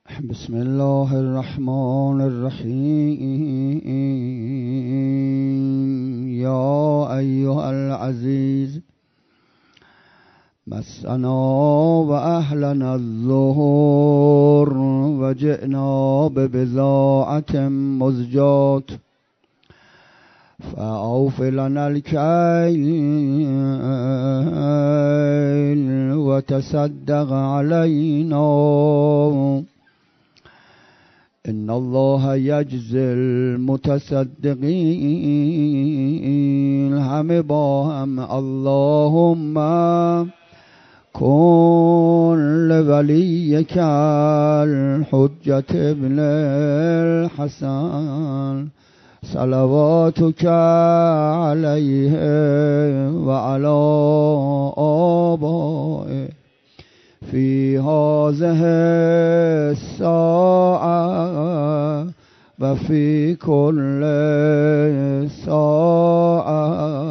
بسم الله الرحمن الرحیم. یا ایها العزیز مسنا و اهلنا الظهر و جئنا ببضاعة مزجات فأوف لنا الكيل وتصدق علينا إن الله يجزي المتصدقين. همه با هم اللهم كن لوليك الحجة ابن الحسن صلواتك عليه وعلى آبائه في هذه الساعة وفي كل ساعة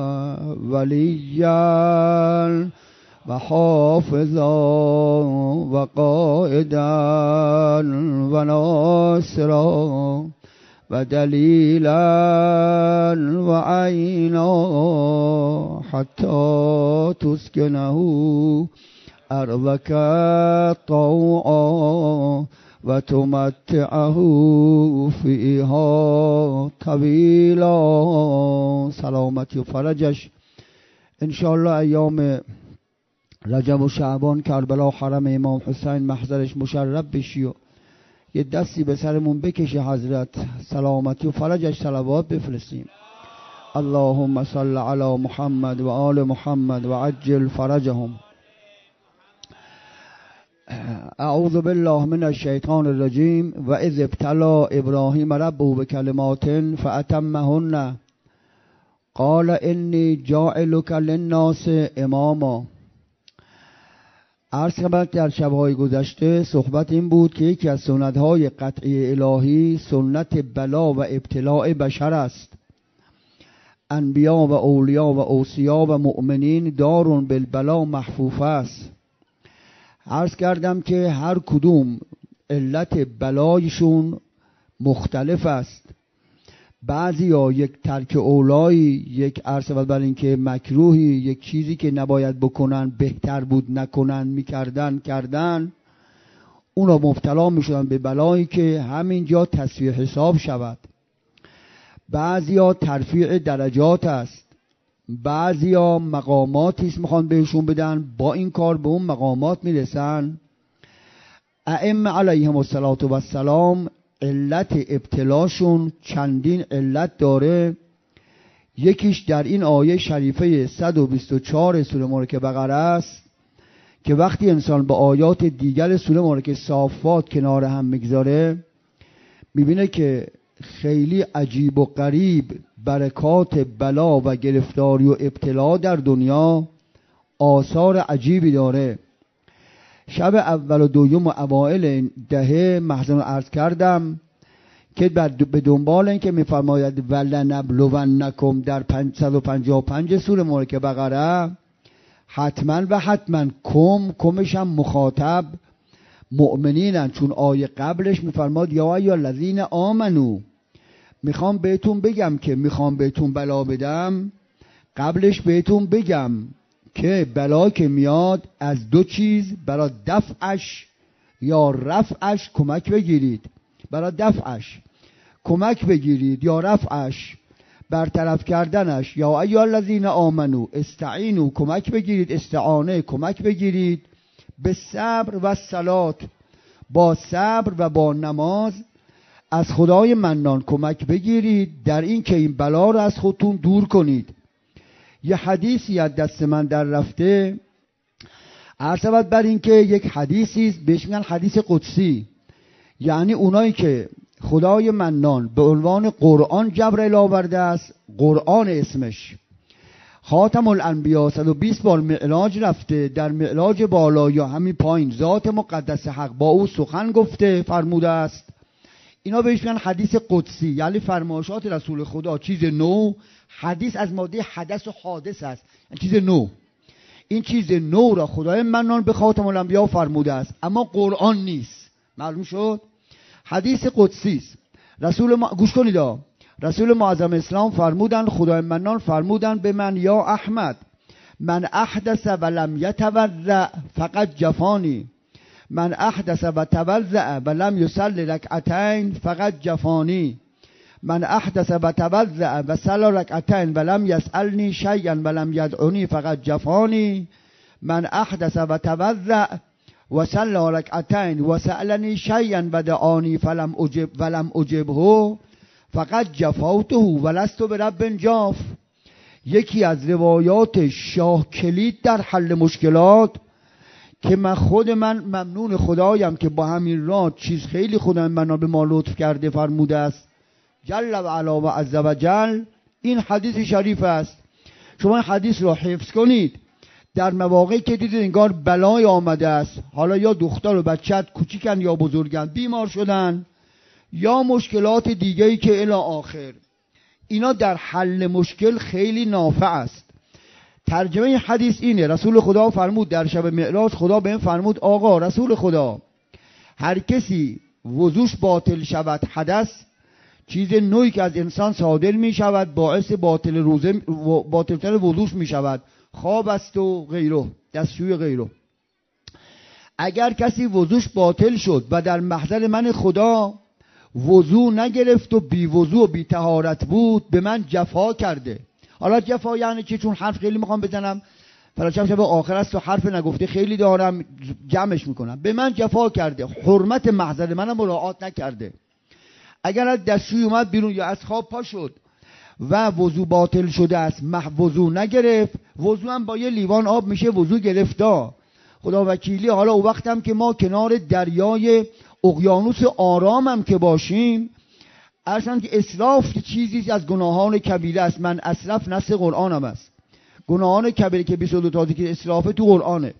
وليا وحافظا وقائدا وناصرا ودليلا وعينا حتى تسكنه أرضك طوعا وتمتعه فيها طويلا. سلامتی و فرجش انشاءالله ایام رجب و شعبان کربلا و حرم امام حسین محضرش مشرف بشی و یه دستی به سرمون بکشه حضرت، سلامتی و فرجش صلوات بفرستیم. اللهم صل علی محمد و آل محمد و عجل فرجهم. اعوذ بالله من الشیطان الرجیم. و اذ ابتلی ابراهیم ربه بکلمات فاتمهن قال انی جاعلک للناس اماما. عرض خدمت در شب‌های گذشته صحبت این بود که یکی از سنت‌های قطعی الهی سنت بلا و ابتلاء بشر است. انبیا و اولیا و اوصیا و مؤمنین دارون بالبلا محفوف است. عرض کردم که هر کدوم علت بلایشون مختلف است. بعضی ها یک ترک اولایی، یک عرض بر این که مکروهی، یک چیزی که نباید بکنن بهتر بود نکنن کردن، اونا مبتلا میشدن به بلایی که همینجا تصفیه حساب شود. بعضی ها ترفیع درجات است، بعضی ها مقاماتی است میخوان بهشون بدن، با این کار به اون مقامات میرسن. ائمه علیهم السلام علت ابتلاشون چندین علت داره. یکیش در این آیه شریفه 124 سوره مبارکه بقره است که وقتی انسان با آیات دیگر سوره مبارکه صافات کنار هم میگذاره میبینه که خیلی عجیب و غریب برکات بلا و گرفتاری و ابتلا در دنیا آثار عجیبی داره. شب اول و دوم و اوائل دهه محضران عرض کردم که به دنبال این که میفرماید ولنبلونکم در 555 سوره مبارکه بقره حتما کمش هم مخاطب مؤمنینن، چون آیه قبلش میفرماد یا ایها الذین آمنو. میخوام بهتون بگم که میخوام بهتون بلا بدم، قبلش بهتون بگم که بلا که میاد از دو چیز برای دفعش یا رفعش کمک بگیرید. برای دفعش کمک بگیرید یا رفعش برطرف کردنش. یا ایها الذین آمنو استعینوا کمک بگیرید، استعانه کمک بگیرید، به صبر و صلات با صبر و با نماز از خدای منان کمک بگیرید در این که این بلا رو از خودتون دور کنید. یه حدیثی از دست من در رفته، عرض بر این که یک حدیثی است بهش میگن حدیث قدسی، یعنی اونایی که خدای منان به عنوان قرآن جبرئیل آورده است، قرآن اسمش، خاتم الانبیا 120 بار معراج رفته، در معراج بالا یا همین پایین ذات مقدس حق با او سخن گفته فرموده است. اینا بهش میگن حدیث قدسی، یعنی فرمایشات رسول خدا، چیز نو. حدیث از ماده حدث و حادث است، یعنی چیز نو. این چیز نو را خدای منان به خاتم الانبیا فرموده است، اما قرآن نیست. معلوم شد؟ حدیث قدسی است. گوش کنید رسول معظم اسلام فرمودند، خدای منان فرمودند به من، یا احمد من احدث ولم یتوضأ فقط جفانی، من احدث و توضأ ولم یصلی رکعتین فقط جفانی، من احدث و توضأ و صلی رکعتین ولم یسألنی شیئا ولم یدعونی فقط جفانی، من احدث و توضأ و صلی رکعتین و سألنی شیئا و دعانی ولم اجبه فقط جفوته ولست برب جاف. یکی از روایات شاه کلید در حل مشکلات که من ممنون خدایم که با همین راه چیز خیلی خدای من به ما لطف کرده فرموده است جل و علا و عز و جل. این حدیث شریف است. شما این حدیث را حفظ کنید. در مواقعی که دیدید انگار بلای آمده است، حالا یا دختر و بچت کوچیکن یا بزرگن، بیمار شدن یا مشکلات دیگه‌ای که الی آخر، اینا در حل مشکل خیلی نافع است. ترجمه این حدیث اینه: رسول خدا فرمود در شب معراج، خدا به این فرمود آقا رسول خدا، هر کسی وضوش باطل شود، حدث چیز نوعی که از انسان صادر می شود باعث باطلتر وضوش می شود، خواب است و غیره، دستشوی غیره. اگر کسی وضوش باطل شد و در محضر من خدا وضو نگرفت و بی وضو و بی طهارت بود، به من جفا کرده. حالا جفا یعنی چی؟ چون حرف خیلی میخوام بزنم، فلاشم شب آخر است و حرف نگفته خیلی دارم، جمعش میکنم. به من جفا کرده، حرمت محضر منم مراعات نکرده. اگر از دستشوی اومد بیرون یا از خواب پا شد و وضو باطل شده است، وضو نگرفت، وضو هم با یه لیوان آب میشه وضو گرفتا، خدا وکیلی. حالا او وقتم که ما کنار دریای اقیانوس آرام هم که باشیم، اصلا که اسراف چیزی از گناهان کبیره است. من اسرف نص قرآن هم است. گناهان کبیره که 22 تا که اسرافه تو قرآنه.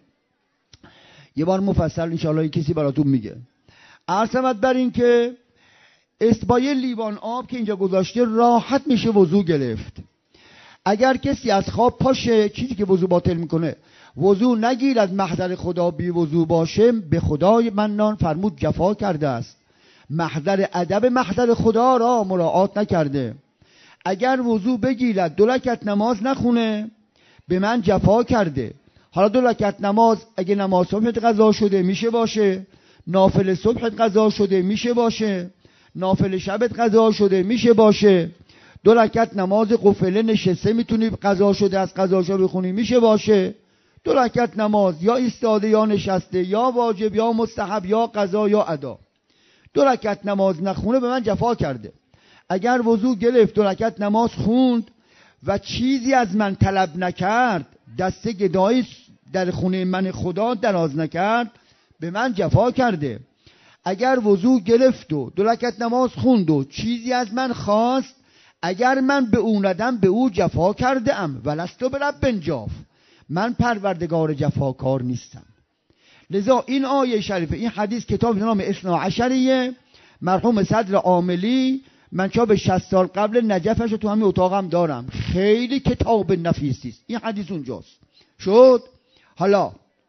یه بار مفصل انشاءالله کسی براتون میگه. عرض بر این که با یه لیوان آب که اینجا گذاشته راحت میشه وضو گرفت. اگر کسی از خواب پاشه، چیزی که وضو باطل میکنه، وضو نگیرد، محضر خدا بی وضو باشه، به خدای منان فرمود جفا کرده است. محضر ادب محضر خدا را مراعات نکرده. اگر وضو بگیرد 2 رکعت نماز نخونه، به من جفا کرده. حالا 2 رکعت نماز اگه نماز صبحت قضا شده میشه باشه، نافل صبحت قضا شده میشه باشه، نافل شبت قضا شده میشه باشه، 2 رکعت نماز قفله نشسته میتونی قضا شده از قضا شو بخونی میشه باشه. 2 رکعت نماز یا ایستاده یا نشسته، یا واجب یا مستحب یا قضا یا ادا. 2 رکعت نماز نخونه به من جفا کرده. اگر وضو گرفت 2 رکعت نماز خوند و چیزی از من طلب نکرد، دست گدایی در خونه من خدا دراز نکرد، به من جفا کرده. اگر وضو گرفت و 2 رکعت نماز خوند و چیزی از من خواست، اگر من به اون ندم به او جفا کرده ام. ولستو برب جاف، من پروردگار جفاکار نیستم. لذا این آیه شریفه، این حدیث کتاب نام 12 مرحوم صدر عاملی، من چاپ 60 سال قبل نجفش رو تو همین اتاقم دارم، خیلی کتاب نفیسی است. این حدیث اونجاست. شد. حالا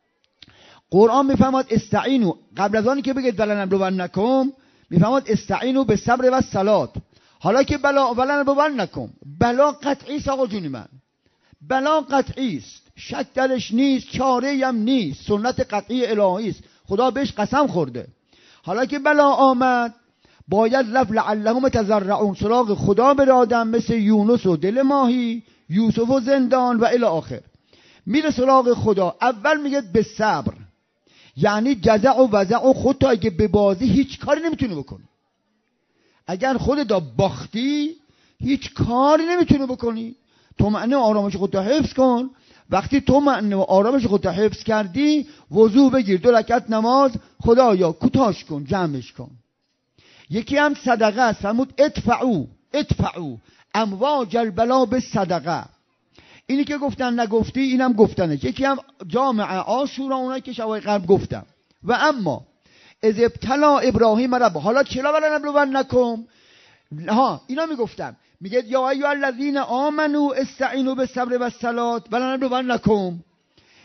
قرآن میفهمد استعینو، قبل از آنی که بگید ولنبلونکم، میفهمد استعینو به صبر و صلات. حالا که ولنبلونکم، بلا قطعی است آقا جونی من، بلا قطعی است، شک درش نیست، چاره هم نیست، سنت قطعی الهی است، خدا بهش قسم خورده. حالا که بلا آمد، باید رفت لعلهم تضرعون، سراغ خدا برادم، مثل یونس و دل ماهی، یوسف و زندان و الی آخر. میره سراغ خدا، اول میگه به صبر، یعنی جزع و وزع و خودت اگه به بازی هیچ کاری نمیتونی بکنی. اگر خودت باختی هیچ کاری نمیتونی بکنی. طمأنینه و آرامش خودت حفظ کن. وقتی طمأنینه و آرامش خودت حفظ کردی، وضو بگیر، 2 رکعت نماز، خدایا کوتاش کن، جمعش کن. یکی هم صدقه است. فرمود ادفعوا امواج البلا بالصدقه. اینی که گفتن نگفتی، اینم گفتنش. یکی هم جامع عاشورا، اونایی که شبای قبل گفتم. و اما از ابتلا ابراهیم رب، حالا چرا ولنبلونکم، اینا میگفتم، میگه یا ایها الذین آمنو استعینوا بالصبر والصلاه ولنبلونکم.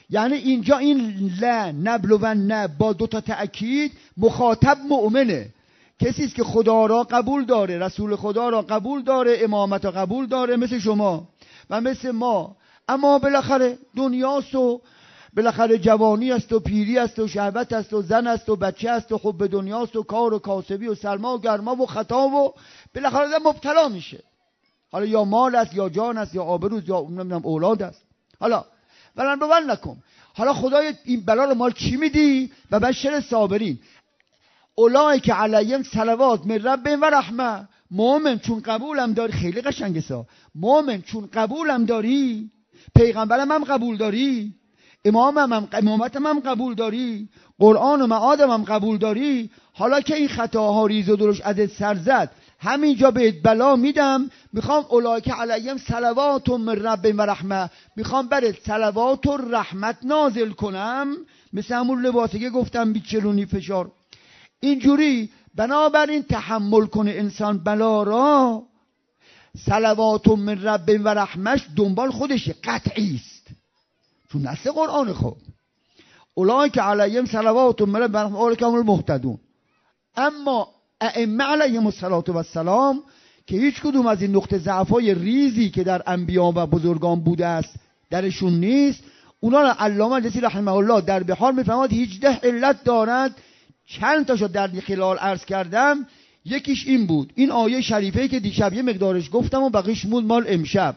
یعنی اینجا این لا نبلون با دو تا تأکید مخاطب مؤمنه، کسی است که خدا را قبول داره، رسول خدا را قبول داره، امامت را قبول داره، مثل شما و مثل ما. اما بالاخره دنیاست و بالاخره جوانی است و پیری است و شهوت است و زن است و بچه است و حب دنیاست و کار و کاسبی و سرما و گرما و خطا و بالاخره مبتلا میشه. حالا یا مال است یا جان است یا آبروست یا نمیدونم اولاد است. حالا ولن بول نکن. حالا خدای این بلا رو مال چی میدی؟ و بشر صابرین اولای که علیهم صلوات من ربهم و رحمه. مومن چون قبولم داری، خیلی قشنگه سا، مومن چون قبولم داری، پیغمبرم هم قبول داری، امامتم هم قبول داری، قرآن و معادم هم قبول داری، حالا که این خطاها ریز و درشت ازت سر زد، همینجا بهت بلا میدم، میخوام اولای که علیهم صلوات من ربهم و رحمه، میخوام برات صلوات و رحمت نازل کنم، مثل همون لباسه که گفتم بیچلونی فشار. اینجوری بنابراین تحمل کنه انسان بلا را، صلوات من ربهم و رحمش دنبال خودشه، قطعی است چون نص قرآن. خب اولای که علیهم صلوات من ربهم و رحمه اولئک هم المهتدون. اما ائمه علیهم السلام که هیچ کدوم از این نقطه ضعف‌های ریزی که در انبیا و بزرگان بوده است درشون نیست، اونا را علامه الدوسی رحمه الله در بحار میفرماد 18 علت دارد، چند تاشو در خلال عرض کردم. یکیش این بود، این آیه شریفه که دیشب یه مقدارش گفتم و بقیش موند مال امشب.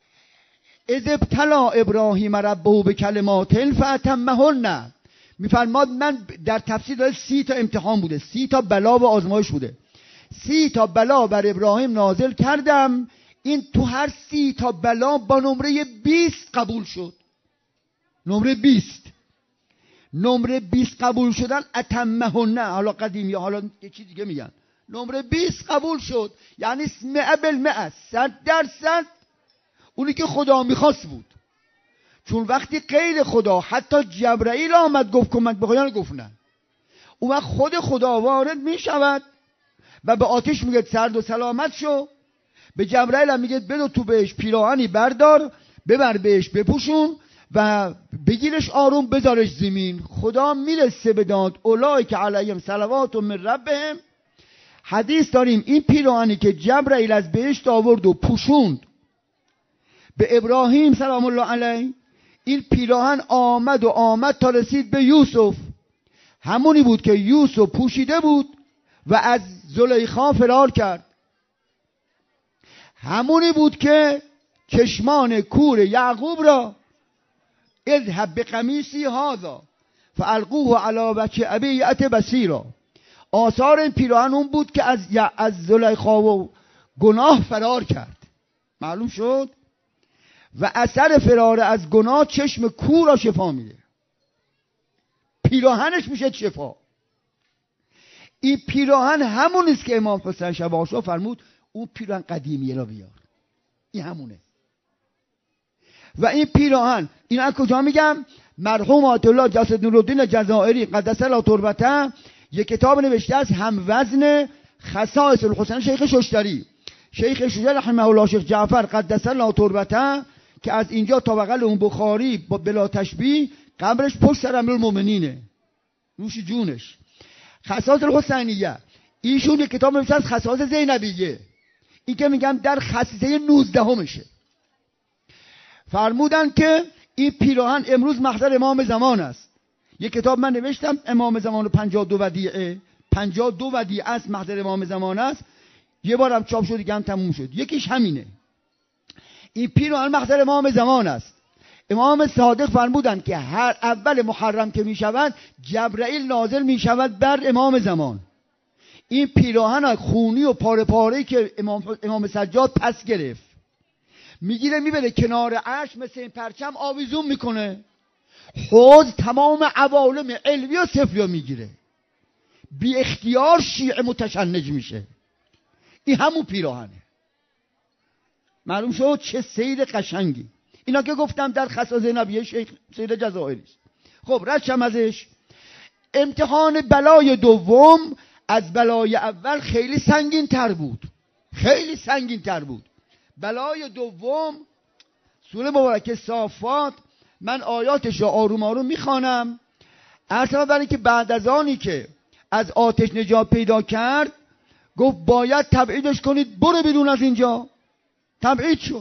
اذ ابتلا ابراهیم ربه بکلمات فاتمهن. میفرماد من در تفسیر داره 30 تا امتحان بوده، 30 تا بلا و آزمایش بوده، 30 تا بلا بر ابراهیم نازل کردم، این تو هر 30 تا بلا با نمره 20 قبول شد. نمره 20 قبول شدن اتمهن. حالا قدیمی حالا یه چیز دیگه میگن، نمره 20 قبول شد، یعنی 100% 100% اونی که خدا میخواست بود. چون وقتی غیر خدا، حتی جبرائیل آمد گفت کمک بخواین، گفت نه، اون وقت خود خدا وارد میشود و به آتش میگه سرد و سلامت شو، به جبرائیل هم میگه بدو تو بهش پیراهنی بردار ببر بهش بپوشون و بگیرش آروم بذارش زمین. خدا میرسه به داد اولای که علیهم صلوات من ربهم. حدیث داریم این پیراهنی که جبرائیل از بهشت آورد و پوشوند به ابراهیم سلام الله علیه، این پیراهن آمد تا رسید به یوسف، همونی بود که یوسف پوشیده بود و از زلیخا فرار کرد، همونی بود که چشمان کور یعقوب را اذهب بقمیصی هذا فالقوه علی وجه ابی یأت بصیرا. آثار این پیراهن اون بود که از زلیخا و گناه فرار کرد، معلوم شد، و اثر فرار از گناه چشم کور را شفا میده، پیراهنش میشه شفا. این پیراهن همون است که امام حسین شباشا فرمود اون پیراهن قدیمیه را بیار، این همونه. و این پیراهن این از کجا میگم؟ مرحوم آیت الله جسد نورالدین جزائری قدس الله تربته یک کتاب نوشته از هم وزن خصائص الحسین شیخ ششتری. شیخ ششتری رحمه الله، شیخ جعفر قدس الله تربته، که از اینجا تا بغل اون بخاری با بلا تشبیه قبرش پشت سر امیرالمومنینه، نوش جونش. خصائص الحسینیه ایشون یک کتاب نوشته از خصائص زینبیه، این که میگم در خصیصه 19 فرمودن که این پیراهن امروز محضر امام زمان است. یک کتاب من نوشتم امام زمان 52 ودیعه، 52 ودیعه است محضر امام زمان است، یه بارم چاپ شد دیگه هم تموم شد، یکیش همینه. این پیراهن محضر امام زمان است. امام صادق فرمودند که هر اول محرم که می شود جبرائیل نازل می شود بر امام زمان. این پیراهن خونی و پاره پاره که امام سجاد پس گرفت میگیره میبره کنار عرش، مثل این پرچم آویزون میکنه، حوض تمام عوالم علوی و سفلی میگیره، بی اختیار شیعه متشنج میشه. این همون پیراهنه. معلوم شد چه سیر قشنگی. اینا که گفتم در خصائص نبیه شیخ سیر جزائری است. خب رشم ازش. امتحان بلای دوم از بلای اول خیلی سنگین تر بود، خیلی سنگین تر بود. بلای دوم سوره مبارکه صافات من آیاتش را آروم آروم میخوانم. اصلا برای که بعد از آنی که از آتش نجات پیدا کرد گفت باید تبعیدش کنید، برو بیرون از اینجا. تبعید شد،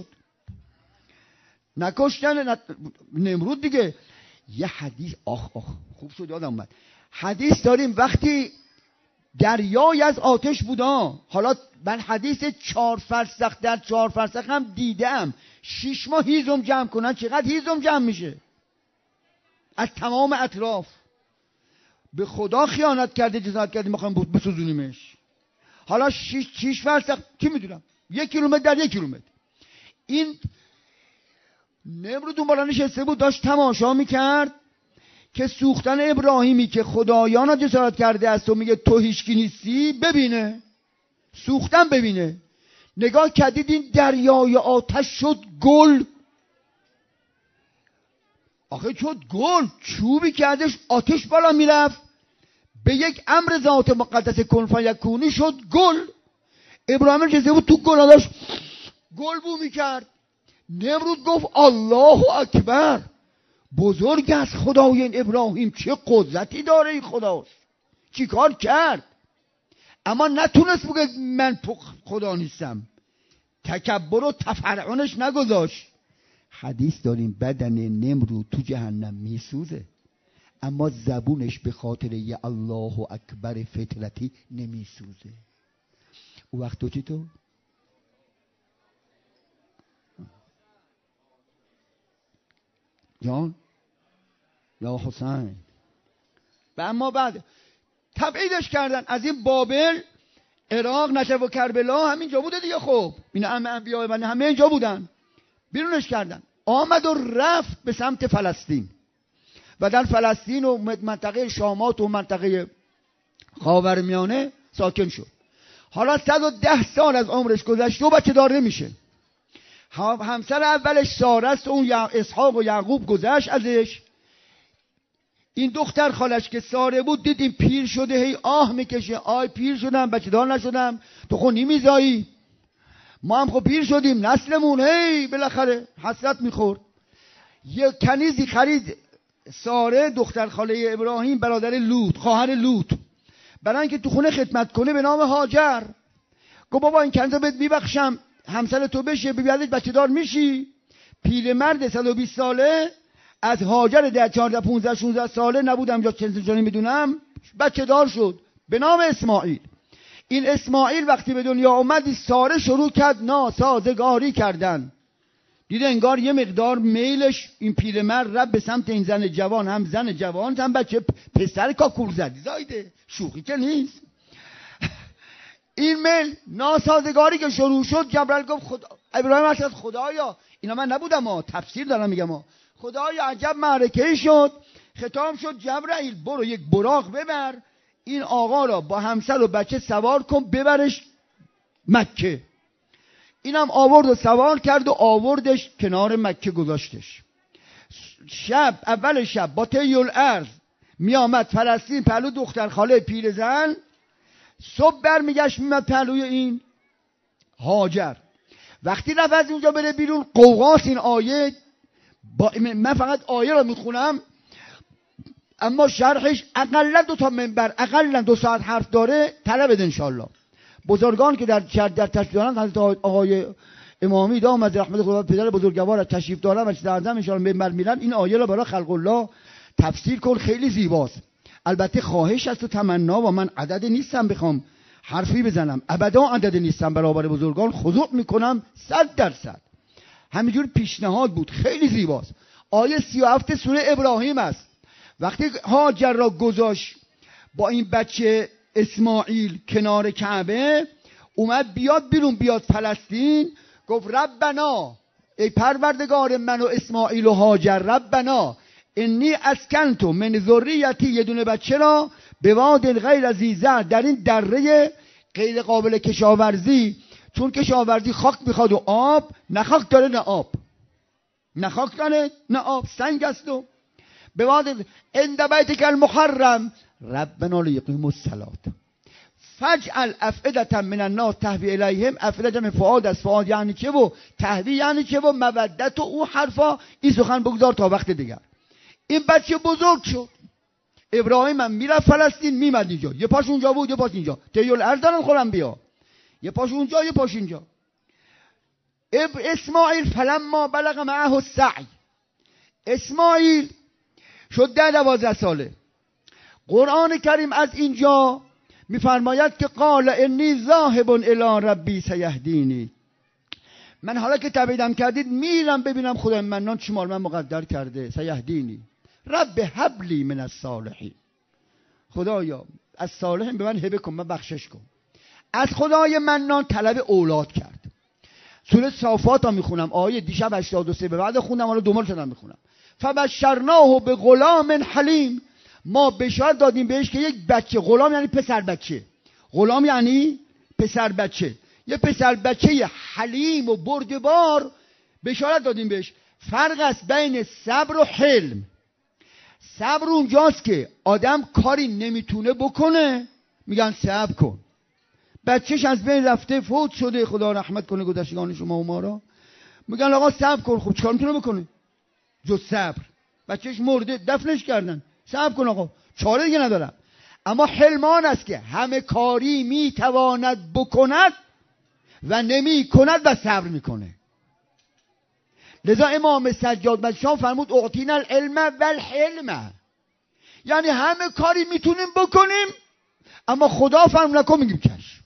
نکشتن نمرود دیگه. یه حدیث خوب شد یادم اومد، حدیث داریم وقتی دریای از آتش بودا. حالا من حدیث 4 فرسخ در 4 فرسخ هم دیدم. 6 ماه هیزم جمع کنن، چقدر هیزم جمع میشه از تمام اطراف. به خدا خیانت کرده، جسارت کرده میخوام بسوزونیمش. حالا 6 فرسخ چی میدونم، 1 کیلومتر در 1 کیلومتر. این نمرود اون بالا نشسته بود، داشت تماشا میکرد که سوختن ابراهیمی که خدایان را جسارت کرده است و میگه تو هیچکی نیستی ببینه، سوختن ببینه. نگاه کردید این دریای آتش شد گل. آخه شد گل، چوبی که ازش آتش بالا میرفت به یک امر ذات مقدس کن فیکونی شد گل. ابراهیم نشسته بود تو گل، داشت گل بو میکرد. نمرود گفت الله اکبر، بزرگ است خدای این ابراهیم، چه قدرتی داره این خداست، چی کار کرد. اما نتونست بگه من خدا نیستم، تکبر و تفرعنش نگذاشت. حدیث داریم بدن نمرود تو جهنم میسوزه، اما زبونش به خاطر یه الله اکبر فطرتی نمیسوزه. او وقت تو چطور؟ جان یا حسین. و اما بعد تبعیدش کردن از این بابل. عراق، نجف و کربلا همینجا بوده دیگه. خب این انبیاء بنی همه اینجا بودن. بیرونش کردن، آمد و رفت به سمت فلسطین و در فلسطین و منطقه شامات و منطقه خاورمیانه ساکن شد. حالا 110 سال از عمرش گذشت و بچه دار نمیشه. همسر اولش ساره است و اون اسحاق و یعقوب گذشت ازش. این دختر خالش که ساره بود دید این پیر شده، هی آه میکشه، آی پیر شدم بچه دار نشدم، تو خود نمیزایی، ما هم خب پیر شدیم نسلمون، هی بالاخره حسرت میخورد. یه کنیزی خرید ساره دختر خاله ابراهیم، برادر لوط، خواهر لوط، برای اینکه تو خونه خدمت کنه، به نام هاجر. گفت بابا این کنیزو بهت میبخشم، همسر تو بشه، ببیادش بچه دار میشی. پیرمرد 120 ساله از هاجر در 14 15 16 ساله نبودم یا چند جانی میدونم بچه دار شد به نام اسماعیل. این اسماعیل وقتی به دنیا اومد ساره شروع کرد ناسازگاری کردن. دیده انگار یه مقدار میلش این پیرمرد رفت به سمت این زن جوان، هم زن جوان هم بچه پسر کاکور زدی زایده، شوخی که نیست. این میل ناسازگاری که شروع شد، جبرئیل گفت ابراهیم علیه خدایا، اینا من نبودم تفسیر دارم میگم خدایا عجب معرکه‌ای شد. ختام شد جبرئیل برو یک براق ببر، این آقا را با همسر و بچه سوار کن ببرش مکه. اینم آورد و سوار کرد و آوردش کنار مکه گذاشتش. شب اول شب با طی الارض می آمد فلسطین پهلو دختر خاله پیرزن، صبح برمیگشت میمد پهلوی این هاجر. وقتی رفت از اونجا بره بیرون قوقاس این آیه، من فقط آیه را میخونم اما شرحش اقلا 2 تا منبر، اقلا 2 ساعت حرف داره، طلب بده انشالله. بزرگان که در تشریف دارن، حضرت آقای امامی دام از رحمت خدا پدر بزرگوار تشریف دارن و چیز اعظم انشالله منبر میرن، این آیه را برای خلق الله تفسیر کن، خیلی زیباست. البته خواهش است و تمنا و من عدد نیستم بخوام حرفی بزنم، ابدا عدد نیستم، برابر بزرگان خضوع میکنم 100%. همینجور پیشنهاد بود، خیلی زیباست. آیه 37 سوره ابراهیم است. وقتی هاجر را گذاشت با این بچه اسماعیل کنار کعبه، اومد بیاد بیرون، بیاد فلسطین، گفت ربنا، ای پروردگار من و اسماعیل و هاجر، ربنا انی اسکنتو من ذریتی، یه دونه بچه را به واد غیر ذی زرع، در این دره غیر قابل کشاورزی، چون کشاورزی خاک میخواد و آب، نه خاک داره نه آب، نه خاک داره نه آب، سنگ است. و به واد عند بیتک المحرم ربنا لیقیموا الصلاة، فجعل افئدة من الناس تهوی الیهم. افئدة من فؤاد از فؤاد یعنی چه و تهوی یعنی چه و مودت و او حرفا. این سخن بگذار تا وقت دیگر. این بچه بزرگ شد. ابراهیم هم میرفت فلسطین، میمد اینجا، یه پاش اونجا بود یه پاش اینجا، تیول ارض دارن خورم بیا، یه پاش اونجا یه پاش اینجا. اسماعیل فلما بلغ معه السعی، اسماعیل شد 12 ساله. قرآن کریم از اینجا میفرماید که قال انی ذاهب الی ربی سیهدینی، من حالا که تبعیدم کردید میرم ببینم خدای منان چی مال من مقدر کرده. سیهدینی رب هب لی من الصالحین، خدایا از صالحین به من هبه کن، من بخشش کن. از خدای منان طلب اولاد کرد. سوره صافات ها میخونم، آیه دیشب 83 به بعد خوندم، حالا دوباره شدم میخونم. فبشرناه به غلام حلیم، ما بشارت دادیم بهش که یک بچه، غلام یعنی پسر بچه، غلام یعنی پسر بچه، یه پسر بچه حلیم و بردبار بشارت دادیم بهش. فرق است بین صبر و حلم. صبر اونجاست که آدم کاری نمیتونه بکنه میگن صبر کن، بچهش از بین رفته فوت شده، خدا رحمت کنه گذشتگان شما و ما را، میگن آقا صبر کن. خب چیکار میتونه بکنه جز صبر؟ بچهش مرده دفنش کردن، صبر کن آقا، چاره دیگه ندارم. اما حلمان است که همه کاری میتواند بکند و نمی کند و صبر میکنه. لذا امام سجاد مشام فرمود اعطینا العلم و الحلم، یعنی همه کاری میتونیم بکنیم اما خدا فرمود نکن، میگیم چشم.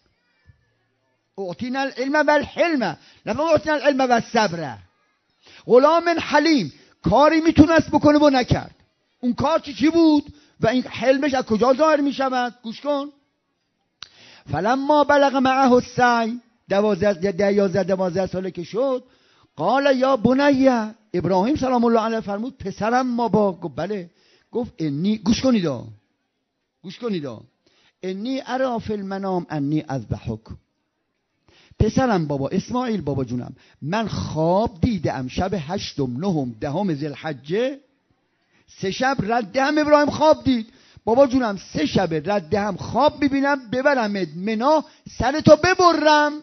اعطینا العلم و الحلم، نه اعطینا العلم و الصبر. غلام حلیم کاری میتونست بکنه و نکرد. اون کار چی بود و این حلمش از کجا ظاهر میشود؟ گوش کن. فلما بلغ معه السعی، 12 ساله که شد، قال یا بنیه، ابراهیم سلام الله علیه فرمود پسرم ما با. گفت بله. گفت انی، گوش کنید انی ارا فی المنام انی اذبحک. پسرم بابا، اسماعیل بابا جونم، من خواب دیدم شب 8، 9، 10 ذوالحجه، 3 شب رد هم ابراهیم خواب دید. بابا جونم 3 شب رد هم خواب میبینم ببرمت منا سرتو ببرم.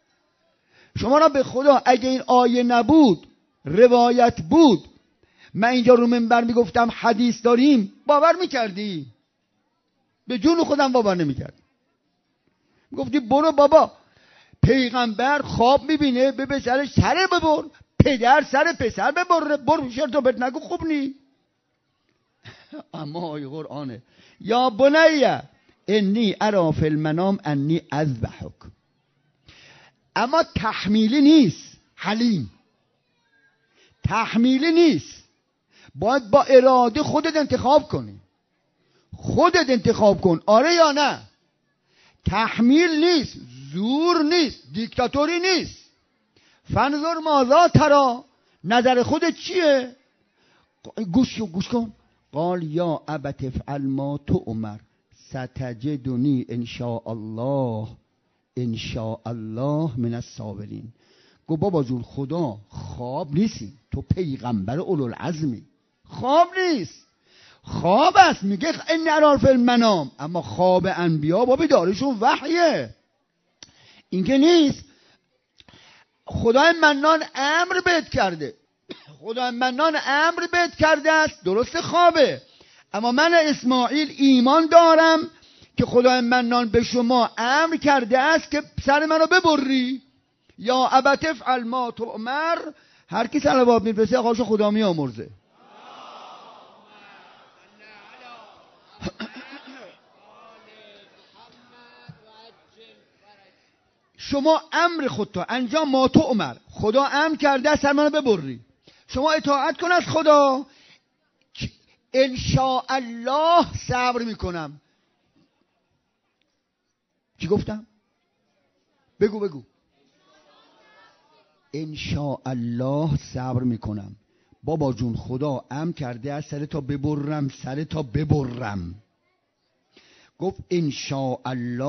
شما را به خدا اگه این آیه نبود، روایت بود، من اینجا رو منبر میگفتم حدیث داریم، باور میکردی؟ به جون خودم باور نمیکردی. میگفتی برو بابا، پیغمبر خواب میبینه به پسرش سر ببر، پدر سر پسر ببر، برو شرط و بهت نگو خوب نی. اما آیه قرآنه یا بنیه انی ارا فی المنام انی اذبحک. اما تحمیلی نیست، حلیم تحمیلی نیست، باید با اراده خودت انتخاب کنی. خودت انتخاب کن آره یا نه. تحمیل نیست، زور نیست، دیکتاتوری نیست. فنظر ماذا ترا، نظر خودت چیه؟ گوش کن. قال یا ابت افعل ما تؤمر ستجدنی ان شاء الله من الصابرین. گو بابا جون خدا خواب نیستی، تو پیغمبر اولوالعزمی. خواب نیست، خواب است. میگه ان ارا فی المنام، اما خواب انبیا با بیدارشون وحیه. این که نیست. خدای منان امر بهت کرده، خدای منان امر بهت کرده است، درست خوابه. اما من اسماعیل ایمان دارم که خدای منان به شما امر کرده است که سر منو ببری. یا ابت افعل ما تؤمر، هر کی صلوات میفرسته آقاشو خدا میامرزه. شما امر خودتا انجام، ما تؤمر، خدا امر کرده است سر منو ببری، شما اطاعت کن از خدا. ان شاء الله صبر میکنم. چی گفتم؟ بگو. ان شاء الله صبر میکنم. بابا جون خدا امر کرده است سر تا ببرم. گفت ان شاء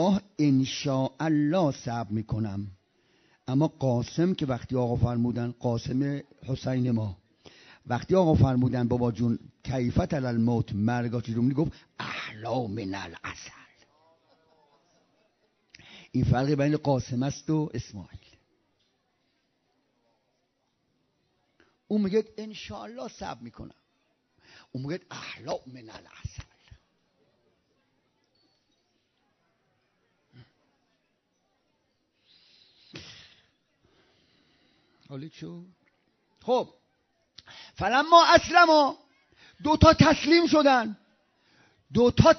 الله صبر میکنم. اما قاسم که وقتی آقا فرمودن، قاسم حسین ما، وقتی آقا فرمودن بابا جون کیفت علی الموت، مرگاتی رو گفت احلا من العسل. این فرق بین قاسم است و اسماعیل. اون میگه انشاءالله صبر میکنم، اون میگه احلا من العسل. حالی شو. خب فلما اسلما، دوتا تسلیم شدن، دوتا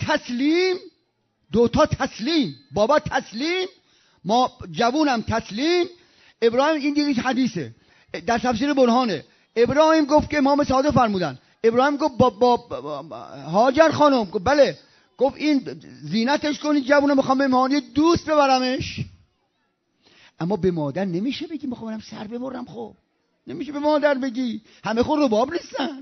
تسلیم، بابا تسلیم، ما جوونم تسلیم. ابراهیم، این دیگه حدیثه در تفسیر برهانه، ابراهیم گفت که امام صادق فرمودن، ابراهیم گفت با هاجر خانم، گفت بله، گفت این زینتش کنید جوونه، میخوام به مهمانی دوست ببرمش. اما به مادر نمیشه بگی میخوام برم سر ببرم. خب نمیشه به مادر بگی، همه خود رباب نیستن،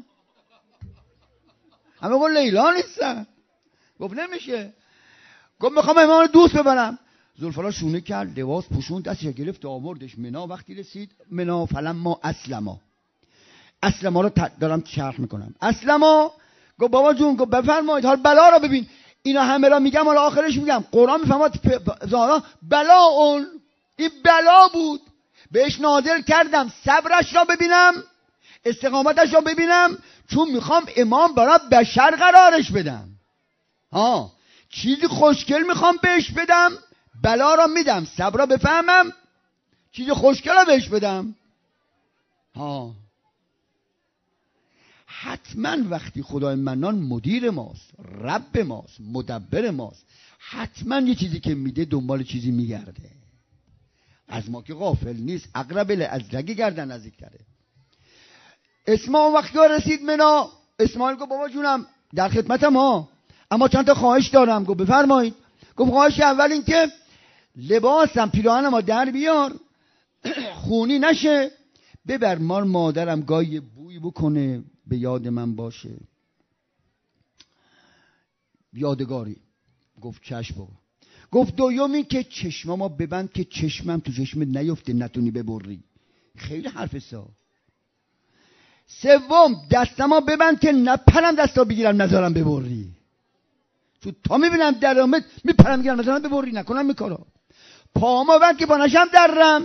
همه خود لیلا نیستن. گفت نمیشه، گفت میخوام مهمان دوست ببرم. ذوالفقار شونه کرد، لباس پوشون، دستش گرفت آوردش منا. وقتی رسید منا، فلما اسلما رو دارم شرح میکنم. اسلما گفت بابا جون، گفت بفرمایید، حال بلا رو ببین. اینا همه را میگم، حالا آخرش میگم. قرآن میفهمد زهرا بلا، اون این بلا بود، بهش نادر کردم صبرش را ببینم، استقامتش را ببینم، چون میخوام امام برای بشر قرارش بدم. چیزی خوشگل میخوام بهش بدم، بلا را میدم، صبر را بفهمم، چیزی خوشگل را بهش بدم. حتما وقتی خدای منان مدیر ماست، رب ماست، مدبر ماست، حتما یه چیزی که میده دنبال چیزی میگرده. از ما که غافل نیست. اقرب از رگ گردن نزدیک‌تره. اسماعیل وقتی رسید منا، اسماعیل گفت بابا جونم در خدمتم اما چند تا خواهش دارم. گفت بفرمایید. گفت خواهش اول این که لباسم پیراهنم ما در بیار، خونی نشه، ببر مادرم گاهی بوی بکنه، به یاد من باشه، یادگاری. گفت چشم بابا. گفت دومی که چشمامو ببند که چشمم تو چشمت نیفته، نتونی ببری. خیلی حرف سا. سوم دستمو ببند که نپرم دستا بگیرم نذارم ببری، تو تا میبینم در آمد میپرم بگیرم نذارم ببری، نکنم میکارم. پامو بند که با نشم درم.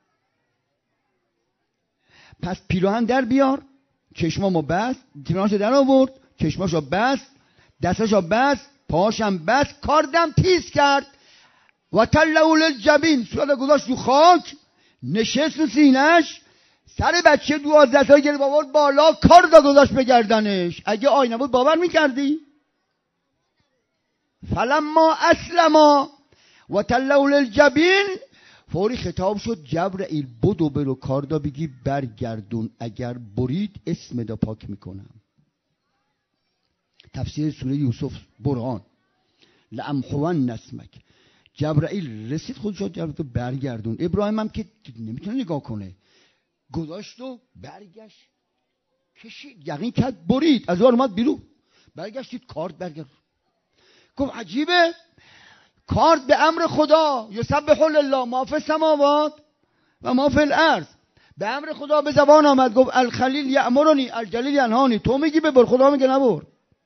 پس پیراهن در بیار، چشمامو بست، پیراهنشو در آورد، چشماشو بست، دستاشو بست، پاشم بست، کاردم تیز کرد. و تلو للجبین، صورت گذاشت رو خاک، نشست رو سینش، سر بچه 12 ساله گرفت آورد بالا، کار دا گذاشت به گردنش. اگه آینه بود باور میکردی؟ فلما اسلما و تلو للجبین، فوری خطاب شد جبرئیل بدو برو کار دا بگی برگردون، اگر برید اسم دا پاک میکنم. تفسیر سوره یوسف برهان. لامحون اسمک. جبرئیل رسید خودش رو برگردون. ابراهیم هم که نمیتونه نگاه کنه، گذاشت و برگشت، کشید، یقین کرد برید، از اون اومد بیرون، برگشتید کارت برگرد. گفت عجیبه، کارت به امر خدا، یسبح لله ما فی السماوات و ما فی الارض، به امر خدا به زبان آمد. گفت الخلیل یأمرنی الجلیل ینهانی، تو میگی ببر، خدا میگه نبر.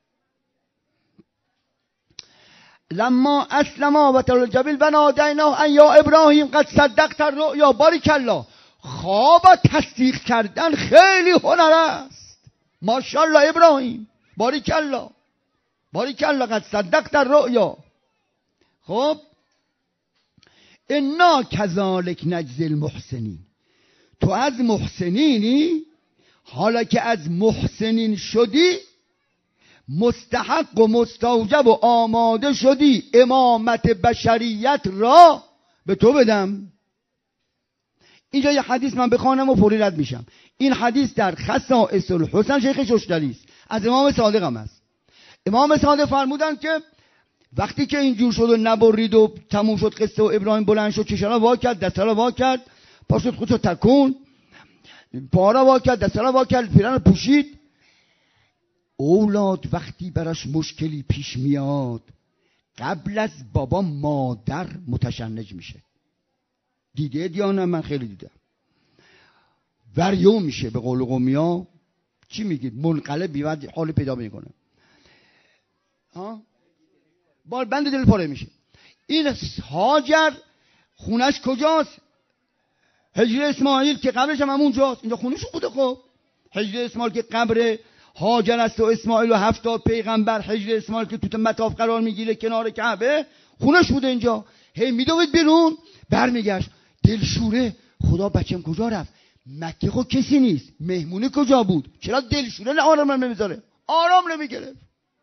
لما اسلما و تلو الجبین و نادیناه ان یا ابراهیم قد صدقت الرؤیا. باریکالله، خواب تصدیق کردن خیلی هنر است. ماشاءالله ابراهیم، باریکالله، باریکالله، قد صدقت الرؤیا. خب انا کذالک نجزی المحسنین، تو از محسنینی، حالا که از محسنین شدی مستحق و مستوجب و آماده شدی امامت بشریت را به تو بدم. اینجا یه حدیث من بخوانم و فوری رد میشم. این حدیث در خصائص الحسن شیخ ششتری است، از امام صادق هم است. امام صادق فرمودن که وقتی که اینجور شد و نبرید و تموم شد قصه و ابراهیم بلند شد، چشم را وا کرد، دست را وا کرد، پا شد خودشو تکون، پا را وا کرد، دست را وا کرد، پیرهن پوشید. اولاد وقتی براش مشکلی پیش میاد قبل از بابا مادر متشنج میشه. دیده دیانم من خیلی دیدم. وریو میشه، به قول قومیا چی میگید، منقلب بیاد حال پیدا میکنه، بال بند دل پاره میشه. این هاجر خونش کجاست؟ حجر اسماعیل که قبرش هم اونجاست. اینجا خونش بوده. خب حجر اسماعیل که قبر هاجر است و اسماعیل و 70 پیغمبر، حجر اسماعیل که توت مطاف قرار میگیره کنار کعبه، خونش بوده اینجا. هی میدوید بیرون، برمیگشت دلشوره، خدا بچم کجا رفت؟ مکه خود کسی نیست، مهمونی کجا بود؟ چرا دلشوره نه آرام نمیذاره؟ آرام نمیگرفت.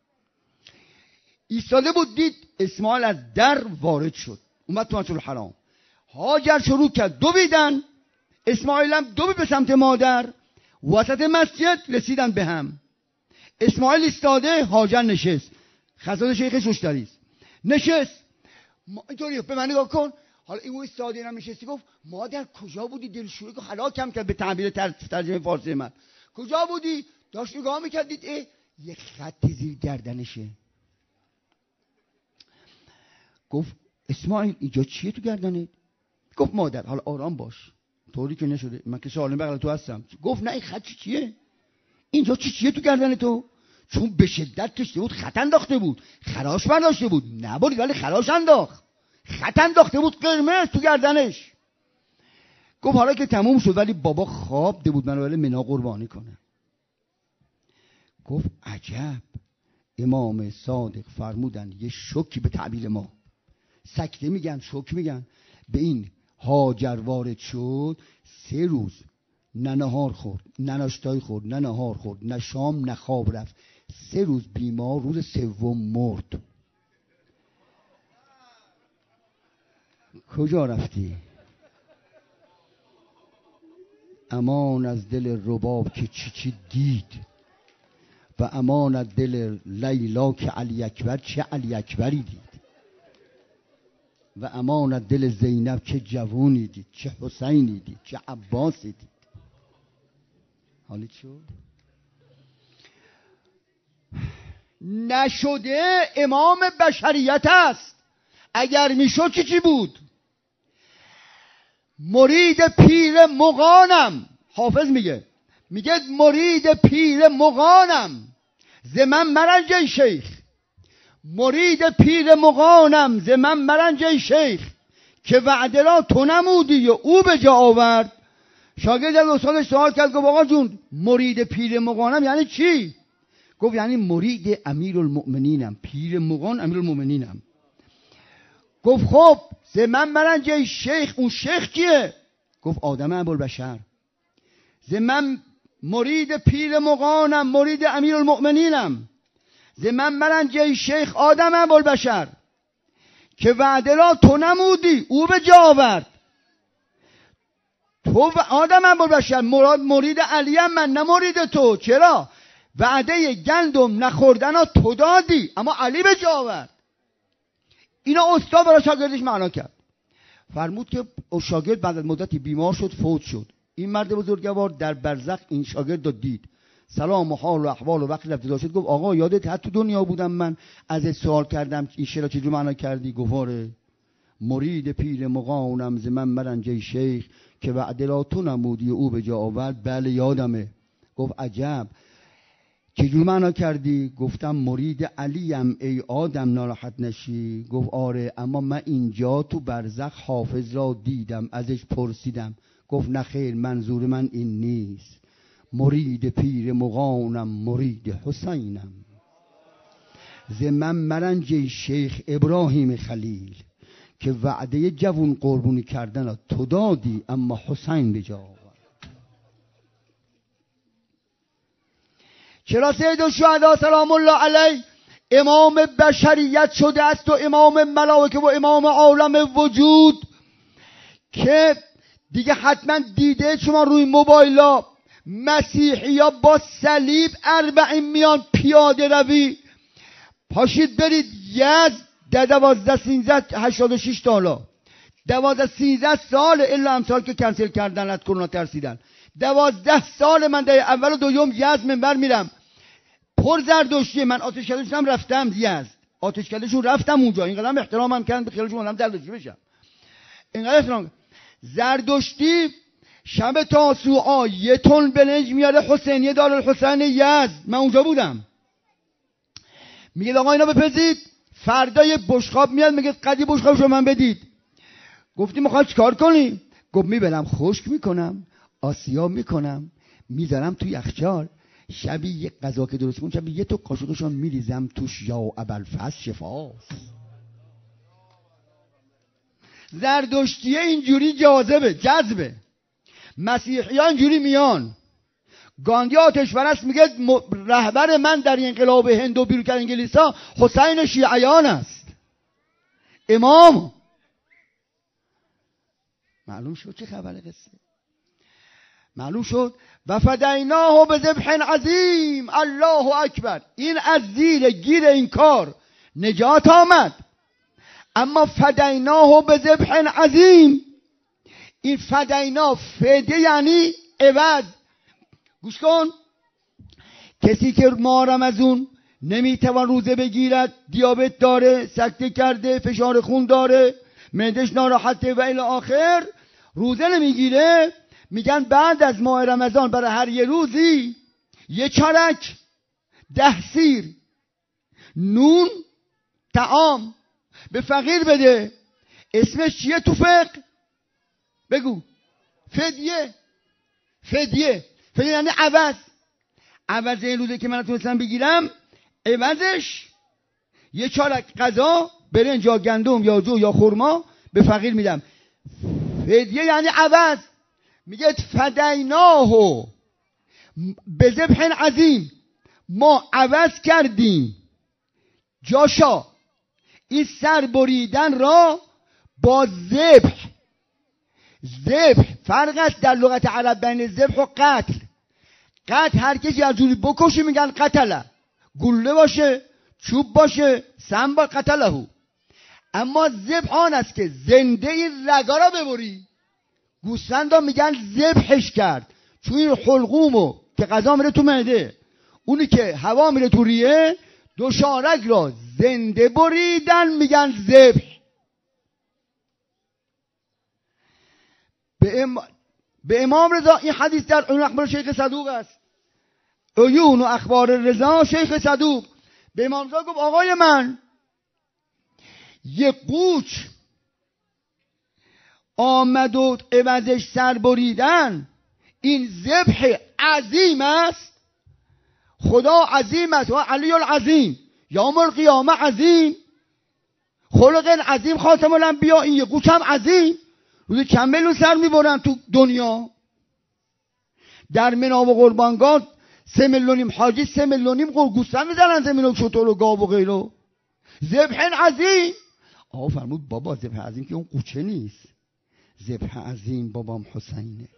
ایستاده بود، دید اسماعیل از در وارد شد، اومد تو مسجد الحرام. هاجر شروع کرد دویدن، اسماعیل هم دوید به سمت مادر. وسط مسجد رسیدن به هم. اسماعیل ایستاده، هاجر نشست. خزان شیخ ششتری است. نشست. اینطوری به من نگاه کن. حالا این ایستاده اینم نشستی، گفت مادر کجا بودی؟ دلشوره که هلاکم کرد به تعبیر ترجمه فارسی من. کجا بودی؟ داشت نگاه میکرد، دید یه خط زیر گردنشه. گفت اسماعیل اینجا چیه تو گردنت؟ گفت مادر حالا آرام باش، طوری که نشده، من که سالم بغل تو هستم. گفت نه این خط چیه؟ اینجا چیه تو گردن تو؟ چون به شدت کشته بود، خط انداخته بود، خراش برداشته بود، نبرید ولی خراش انداخت، خط انداخته بود قرمز تو گردنش. گفت حالا که تموم شد ولی بابا خواب ده بود منو ولی منا قربانی کنه. گفت عجب، امام صادق فرمودن یه شوکی به تعبیر ما، سکته میگن، شوک میگن، به این هاجر وارد شد 3 روز نه نهار خورد، نه ناشتایی خورد، نه نهار خورد، نه شام، نه خواب رفت. 3 روز بیمار، روز 3 مرد. کجا رفتی؟ امان از دل رباب که چی دید و امان از دل لیلا که علی اکبر چه علی اکبری دید و امان از دل زینب چه جوونی دید، چه حسینی دید، چه عباسی دید. حالی شد نشده امام بشریت است. اگر میشد چی بود؟ مرید پیر مغانم. حافظ میگه مرید پیر مغانم ز من مرنج شیخ، مرید پیر مغانم ز من مرنج شیخ، که وعده را تو نمودی و او به جا آورد. شاگرد از استادش سوال کرد، گفت آقا جون مرید پیر مغانم یعنی چی؟ گفت یعنی مرید امیرالمؤمنینم، پیر مغان امیرالمؤمنینم. گفت خب ز من مرنج شیخ، اون شیخ کیه؟ گفت آدم ابوالبشر. ز من مرید پیر مغانم، مرید امیرالمؤمنینم، ز من مرنج شیخ آدم ابوالبشر، که وعده را تو نمودی او به جا آورد. تو آدم ابوالبشر مرید علی ام، من نه مرید تو. چرا؟ وعده گندم نخوردن ها تو دادی اما علی به جا آورد. اینا استاد برای شاگردش معنا کرد. فرمود که شاگرد بعد از مدتی بیمار شد، فوت شد. این مرد بزرگوار در برزخ این شاگرد رو دید، سلام و حال و احوال و وقتی رفت داشت، گفت آقا یادت هست تو دنیا بودم من ازت سوال کردم این شعر چجوری معنا کردی؟ گفت آره، مرید پیر مغانم ز من مرنج شیخ، که وعده را تو نمودی او به جا آورد. بله یادمه. گفت عجب، چجوری معنا کردی؟ گفتم مرید علیم ای آدم ناراحت نشی. گفت آره، اما من اینجا تو برزخ حافظ را دیدم، ازش پرسیدم، گفت نه خیر، منظور من این نیست، مرید پیر مغانم مرید حسینم، ز من مرنج شیخ ابراهیم خلیل، که وعده جوون قربونی کردن تو دادی اما حسین به جا آورد. چرا سید الشهدا سلام الله علیه امام بشریت شده است و امام ملائکه و امام عالم وجود، که دیگه حتما دیده شما روی موبایلا مسیحی ها با صلیب 40 میان پیاده روی. پاشید برید یزد در 12-13-86 تا حالا 12-13 سال الا امسال که کنسل کردن از کرونا ترسیدن، 12 سال من در اول و دوم یزد منبر میرم، پر زردشتی. من آتشکدهشون رفتم یزد، آتشکدهشون رفتم اونجا، اینقدر احترامم کردن به خیالشون آدم زردشتی بشم، اینقدر احترام. زردشتی شب تاسوعا 1 تن برنج میاره حسینیه دارالحسین یزد، من اونجا بودم. میگه آقا اینا بپزید، فردا یه بشقاب میاد میگه قدی بشقابشو من بدید. گفتیم میخوای چیکار کنی؟ گفت میبرم خشک میکنم، آسیاب میکنم، میذارم توی یخچال، شبی یک غذا که درست کنم شبی یه تو قاشقشون میریزم توش، یا ابوالفضل شفاست. زردشتیه اینجوری جذبه. مسیحی ها اینجوری میان. گاندی آتش پرست میگه رهبر من در انقلاب هند و بیروکر انگلیسا حسین شیعیان است، امام. معلوم شد چه خبره قصه؟ معلوم شد و فدیناه بذبح عظیم. الله اکبر. این از زیر گیر این کار نجات آمد. اما فدیناه بذبح عظیم، این فدینا فدیه یعنی عوض. گوش کن، کسی که ماه رمضان نمیتوان روزه بگیرد، دیابت داره، سکته کرده، فشار خون داره، معدش ناراحته و الی آخر، روزه نمیگیره، میگن بعد از ماه رمضان برای هر یه روزی یه چارک 10 سیر نون طعام به فقیر بده. اسمش چیه تو فقه؟ بگو. فدیه یعنی عوض این روزه که من تونستم بگیرم، عوضش یه چارک غذا، برنج یا گندم یا جو یا خرما به فقیر میدم. فدیه یعنی عوض. میگه فدیناه بذبح عظیم، ما عوض کردیم جاشا این سر بریدن را با ذبح. فرق است در لغت عرب بین ذبح و قتل. قتل هر کسی از جوری بکشی میگن قتله، گلوله باشه، چوب باشه، سم با قتله. اما ذبح آن است که زنده این رگا را ببری. گوسفند ها میگن ذبحش کرد، چون این حلقومو که غذا میره تو معده، اونی که هوا میره تو ریه، دو شارک را زنده بریدن میگن ذبح. به امام رضا این حدیث در عیون اخبار شیخ صدوق است. عیون و اخبار رضا شیخ صدوق به امام رضا گفت آقای من، یه قوچ آمد و عوضش سر بریدن، این ذبح عظیم است. خدا عظیم است و علی العظیم، یوم القیامه عظیم، خلق عظیم خاتم الانبیا. این یه قوچ هم عظیم، روزی چند میلیون سر میبرن تو دنیا. در منا و قربانگاه 3 میلیون حاجی 3 میلیون گوسفند میزنن، زمین و شتر و گاو و غیره. ذبح عظیم. آقا فرمود بابا ذبح عظیم که اون قوچه نیست، ذبح عظیم بابام حسینه.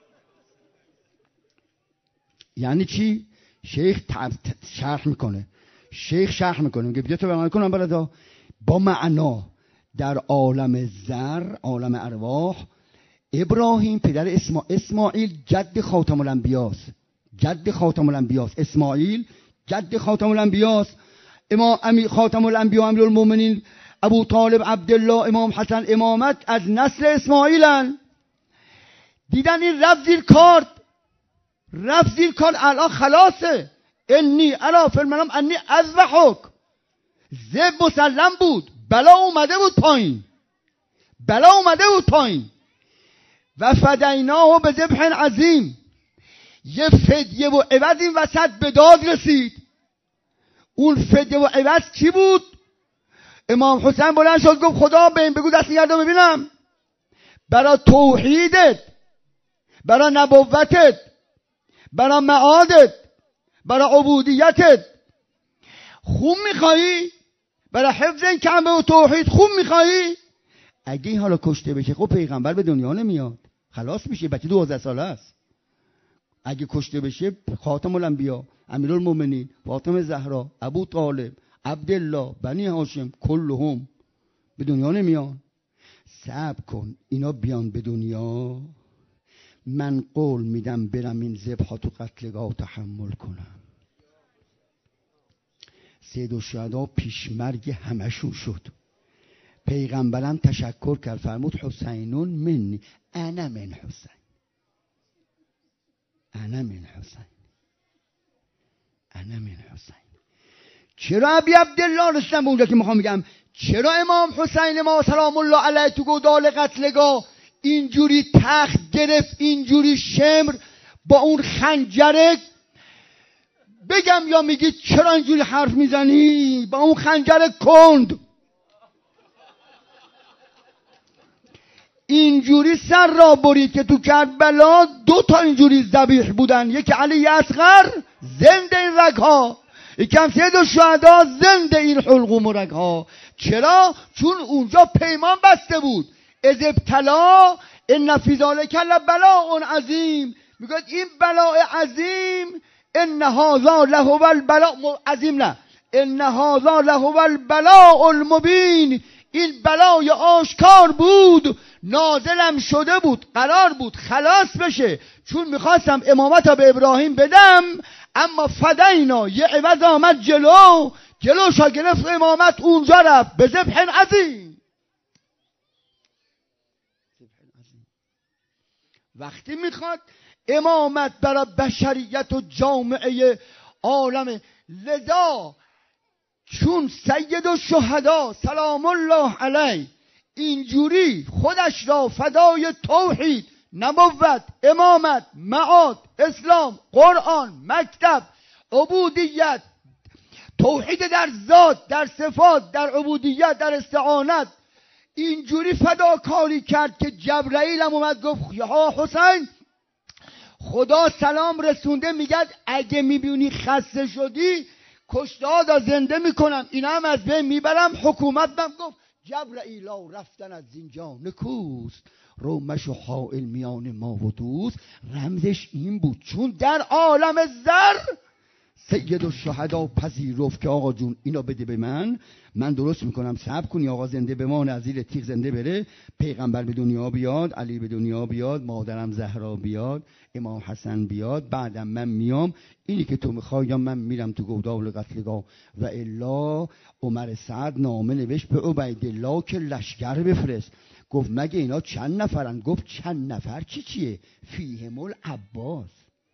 یعنی چی؟ شیخ شرح میکنه. میگه بیا تو بیان کنم بردا با معنا. در عالم زر، عالم ارواح، ابراهیم پدر اسماعیل جد خاتم الانبیاست. اسماعیل جد خاتم الانبیاست. امام خاتم الانبیا امیرالمومنین ابو طالب عبدالله امام حسن امامت از نسل اسماعیلن. دیدن این رفت زیر کار الان خلاصه. انی الا فی المنام انی اذبحک. ذبح مسلم بود، بلا اومده بود پایین. و فدیناه به ذبح عظیم. یه فدیه و عوض این وسط به داد رسید. اون فدیه و عوض چی بود؟ امام حسین بلند شد گفت خدا به این بگو دست نگردم ببینم، برای توحیدت، برای نبوتت، برای معادت، برای عبودیتت خون میخوایی؟ برای حفظ این کعبه و توحید خون میخوایی؟ اگه این حالا کشته بشه خب پیغمبر به دنیا نمیاد، خلاص میشه، بچه 12 ساله است. اگه کشته بشه خاتم الانبیا امیرالمومنین فاطمه زهرا ابو طالب عبدالله بنی هاشم کلهم به دنیا نمیان. صبر کن اینا بیان به دنیا، من قول میدم برم این ذبحات و قتلگاه تحمل کنم. سید الشهدا پیشمرگ همشون شد. پیغمبرم تشکر کرد، فرمود حسینون منی، انا من حسین. چرا ابی عبدالله رسیدم به اونجا که میخوام بگم چرا امام حسین ما سلام الله علیه تو گودال قتلگاه اینجوری تخت گرفت، اینجوری شمر با اون خنجره. بگم یا میگی چرا اینجوری حرف میزنی؟ با اون خنجر کند اینجوری سر را برید که تو کربلا 2 تا اینجوری ذبیح بودن، یکی علی اصغر زنده این رگها، یکی هم سید الشهدا زنده این حلقوم و رگها. چرا؟ چون اونجا پیمان بسته بود. اذ ابتلا ان فی ذلک لبلاء عظیم. میگه این بلاء عظیم، ان هذا لهو البلاء عظیم، نه ان هذا لهو البلاء المبین. این بلای آشکار بود، نازلم شده بود، قرار بود خلاص بشه. چون میخواستم امامت به ابراهیم بدم، اما فدینا یه عوض آمد جلوشا گرفت، امامت اونجا رفت به ذبح عظیم. وقتی میخواد امامت برای بشریت و جامعه عالم، لذا چون سید الشهدا سلام الله علیه اینجوری خودش را فدای توحید، نبوت، امامت، معاد، اسلام، قرآن، مکتب، عبودیت، توحید در ذات، در صفات، در عبودیت، در استعانت، اینجوری فداکاری کرد که جبرئیل هم اومد گفت یا حسین خدا سلام رسونده، میگه اگه میبینی خسته شدی کشته‌ها زنده میکنم، اینا هم از بین میبرم. حکومت هم گفت جبرئیلا رفتن از اینجا نکوست، رومش و حائل میان ما و دوست. رمزش این بود چون در عالم زر سید الشهدا پذیرفت که آقا جون اینا بده به من درست میکنم، صبر کنی آقا زنده بمانه، از زیر تیغ زنده بره، پیغمبر به دنیا بیاد، علی به دنیا بیاد، مادرم زهرا بیاد، امام حسن بیاد، بعدم من میام، اینی که تو میخوای یا من میرم تو گودال قتلگاه. و الا عمر سعد نامه نوشت به عبیدالله که لشکر بفرست. گفت مگه اینا چند نفرن؟ گفت چند نفر چیه؟ فیهم العباس،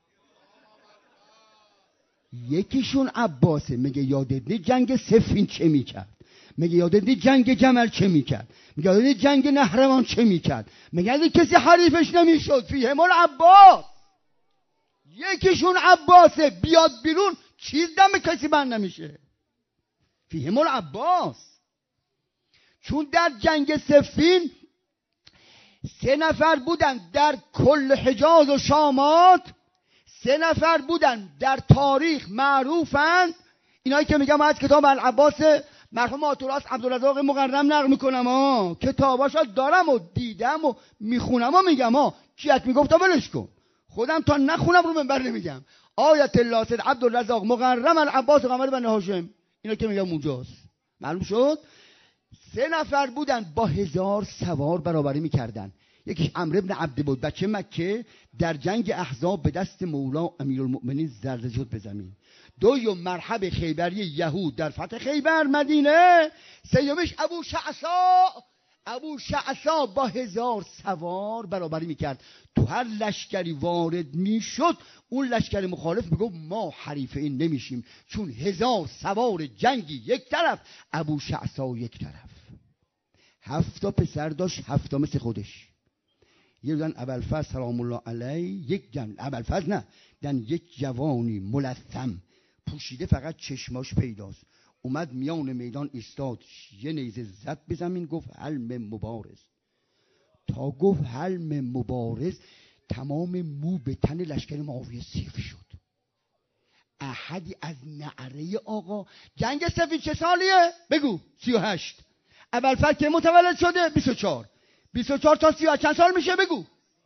یکیشون عباسه. میگه یادت نی جنگ صفین چه میکرد؟ میگه یادت نی جنگ جمل چه میکرد؟ میگه یادت نی جنگ نهروان چه میکرد؟ میگه اگه کسی حریفش نمیشد فیهم العباس، یکیشون عباسه، بیاد بیرون چیز دم کسی بند نمیشه. فیهم العباس. چون در جنگ صفین 3 نفر بودن در کل حجاز و شامات، 3 نفر بودن در تاریخ معروفند. اینایی که میگم از کتاب العباس مرحوم آتوراس عبدالرزاق مقرم نقل میکنم، کتاباشو دارم و دیدم و میخونم و میگم کیت میگفت ولش کن، خودم تا نخونم رو منبر نمیگم. آیت الله سید عبدالرزاق مقرم العباس قمر بن هاشم، اینا که میگم اونجاست. معلوم شد 3 نفر بودن با 1000 سوار برابری میکردن. یکیش عمرو بن عبد بود، بچه مکه، در جنگ احزاب به دست مولا امیرالمؤمنین ضربه شد به زمین. 2 مرحب خیبری یهود در فتح خیبر مدینه. 3مش ابو شعصا با 1000 سوار برابری میکرد. تو هر لشکری وارد میشد اون لشکر مخالف میگفت ما حریف این نمیشیم، چون 1000 سوار جنگی یک طرف، ابو شعصا یک طرف. 7 پسر داشت، 7 مثل خودش. یه دن ابوالفضل سلام الله علیه، یک جوانی ملثم پوشیده فقط چشماش پیداست، اومد میان میدان ایستاد، یه نیزه زد به زمین، گفت حلم مبارز. تا گفت حلم مبارز تمام مو به تن لشکر معاویه سیخ شد. احدی از نعره آقا جنگ صفین چه سالیه؟ بگو. 38. ابوالفضل که متولد شده 24 تا 38 چند سال میشه؟ بگو.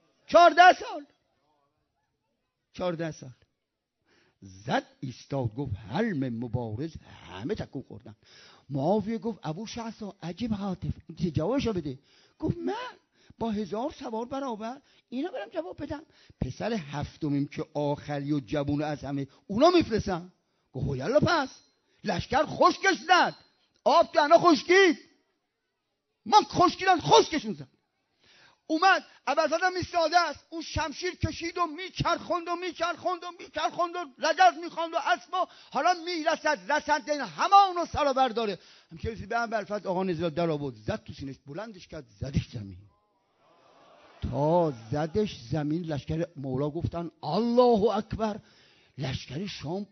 14 سال. زد ایستاد، گفت حلم مبارز، همه تکون خوردن. معاویه گفت ابو شعصا عجیب حاطف، جوابشو بده. گفت من با 1000 سوار برابر اینا برم جواب بدم؟ پسر 7میم که آخری و جوون از همه اونا میفرستم. گفت یالا پس لشکر خشکش زد، آب که انا خشکید، من خشکیدن خشکشون زد. اومد ابوالفضل هم ایستاده است، اون شمشیر کشید و میچرخوند و رجز میخواند و اسبا حالا رسد همان و سرا برداره. هم که رسید به ابوالفضل آقا نزل در آورد، زد تو سینش، بلندش کرد، زدش زمین. تا زدش زمین لشکر مولا گفتن الله اکبر. لشکر شام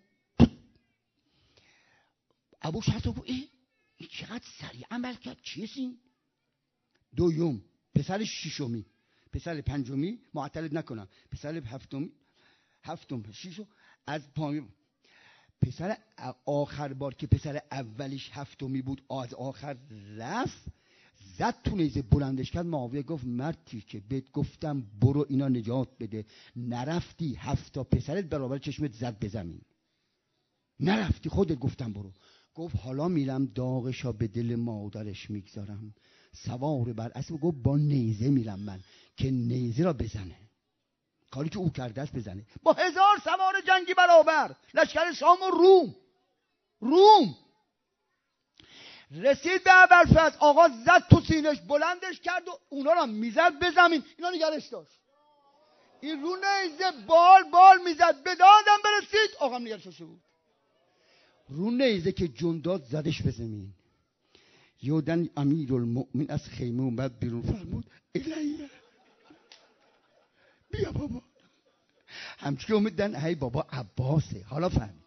ابو شهر گفت این چقدر سریع عمل کرد، چیه این؟ دوم پسر ششمی، پسر پنجمی معطلت نکنم، پسر هفتم ششم از پایین، پسر آخر بار که پسر اولیش هفتمی بود از آخر رفت، زد تو نیزه، بلندش کرد. معاویه گفت مردی که بهت گفتم برو اینا نجات بده، نرفتی، 7 پسرت برابر چشمت زد به زمین، نرفتی، خودت گفتم برو. گفت حالا میرم داغشا به دل مادرش میگذارم، سوار بر اسب. گفت با نیزه میرم من که نیزه را بزنه، کاری که او کرده است بزنه. با 1000 سوار جنگی برابر لشکر شام و روم رسید به ابوالفضل. آقا زد تو سینش، بلندش کرد و اونا را میزد به زمین، اینا نگرش داشت. این رو نیزه بال میزد، به دادم برسید، آقا نگرش داشته بود. رو نیزه که جون داد زدش به زمین. یودن امیرالمؤمنین از خیمه اومد بیرون، فرمود الیه، بیا بابا. همچی که اومدن هی بابا عباسه. حالا فهمید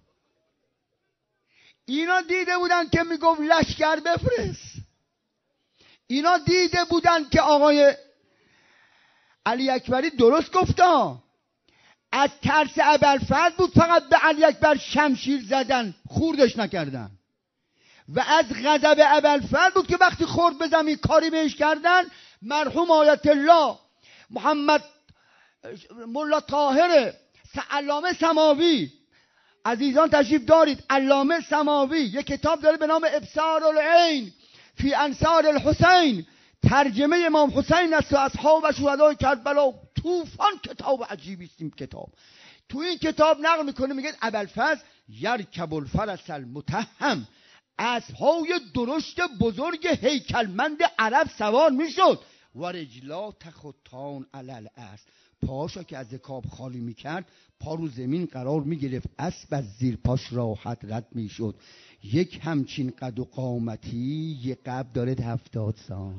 اینا دیده بودن که میگفت لشکر بفرست، اینا دیده بودن که آقای علی اکبری درست گفتا، از ترس ابوالفضل بود فقط به علی اکبر شمشیر زدن، خوردش نکردن، و از غضب ابوالفضل بود که وقتی خورد به زمین کاری بهش کردن. مرحوم آیت الله محمد ملا طاهر علامه سماوی، عزیزان تشریف دارید، علامه سماوی یک کتاب داره به نام ابصار العین فی انصار الحسین، ترجمه امام حسین است و اصحاب و شهدای کربلا. طوفان کتاب عجیبی است این کتاب. تو این کتاب نقل میکنه، میگه ابوالفضل یرکب الفرس المتهم، اسب‌های درشت بزرگ هیکلمند عرب سوار میشد، و رجلا تخطان علی الارض، پاشا که از رکاب خالی میکرد پا رو زمین قرار میگرفت، اسب از زیر پاش راحت رد میشد. یک همچین قد و قامتی یه قبر داره 70 سال.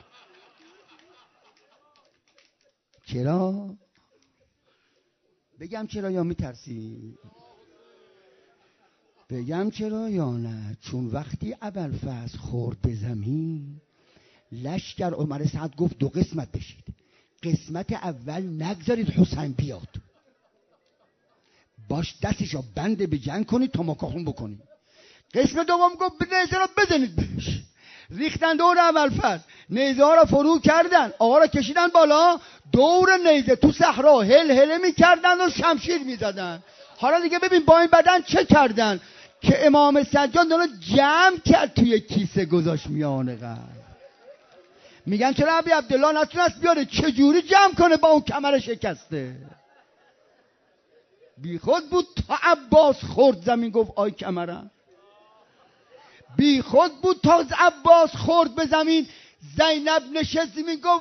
چرا؟ بگم چرا یا میترسی؟ بگم چرا یا نه؟ چون وقتی ابوالفضل خورد به زمین، لشکر عمر سعد گفت 2 قسمت بشید، قسمت اول نگذارید حسین بیاد، باش دستشو بنده به جنگ کنید تا ماکاخون بکنید. قسمت دوم گفت نیزه را بزنید بهش. ریختن دور ابوالفضل، نیزه ها را فرو کردن، آقا را کشیدن بالا، دور نیزه تو صحرا هل میکردن و شمشیر میزدن. حالا دیگه ببین با این بدن چه کردن که امام سجاد داره جمع کرد توی کیسه گذاشت میانه قلب. میگن چرا ابی عبدالله نتونست بیاره، چجوری جمع کنه با اون کمر شکسته؟ بی خود بود تا عباس خورد زمین گفت آی کمرم. بی خود بود تا عباس خورد به زمین، زینب نشست زمین گفت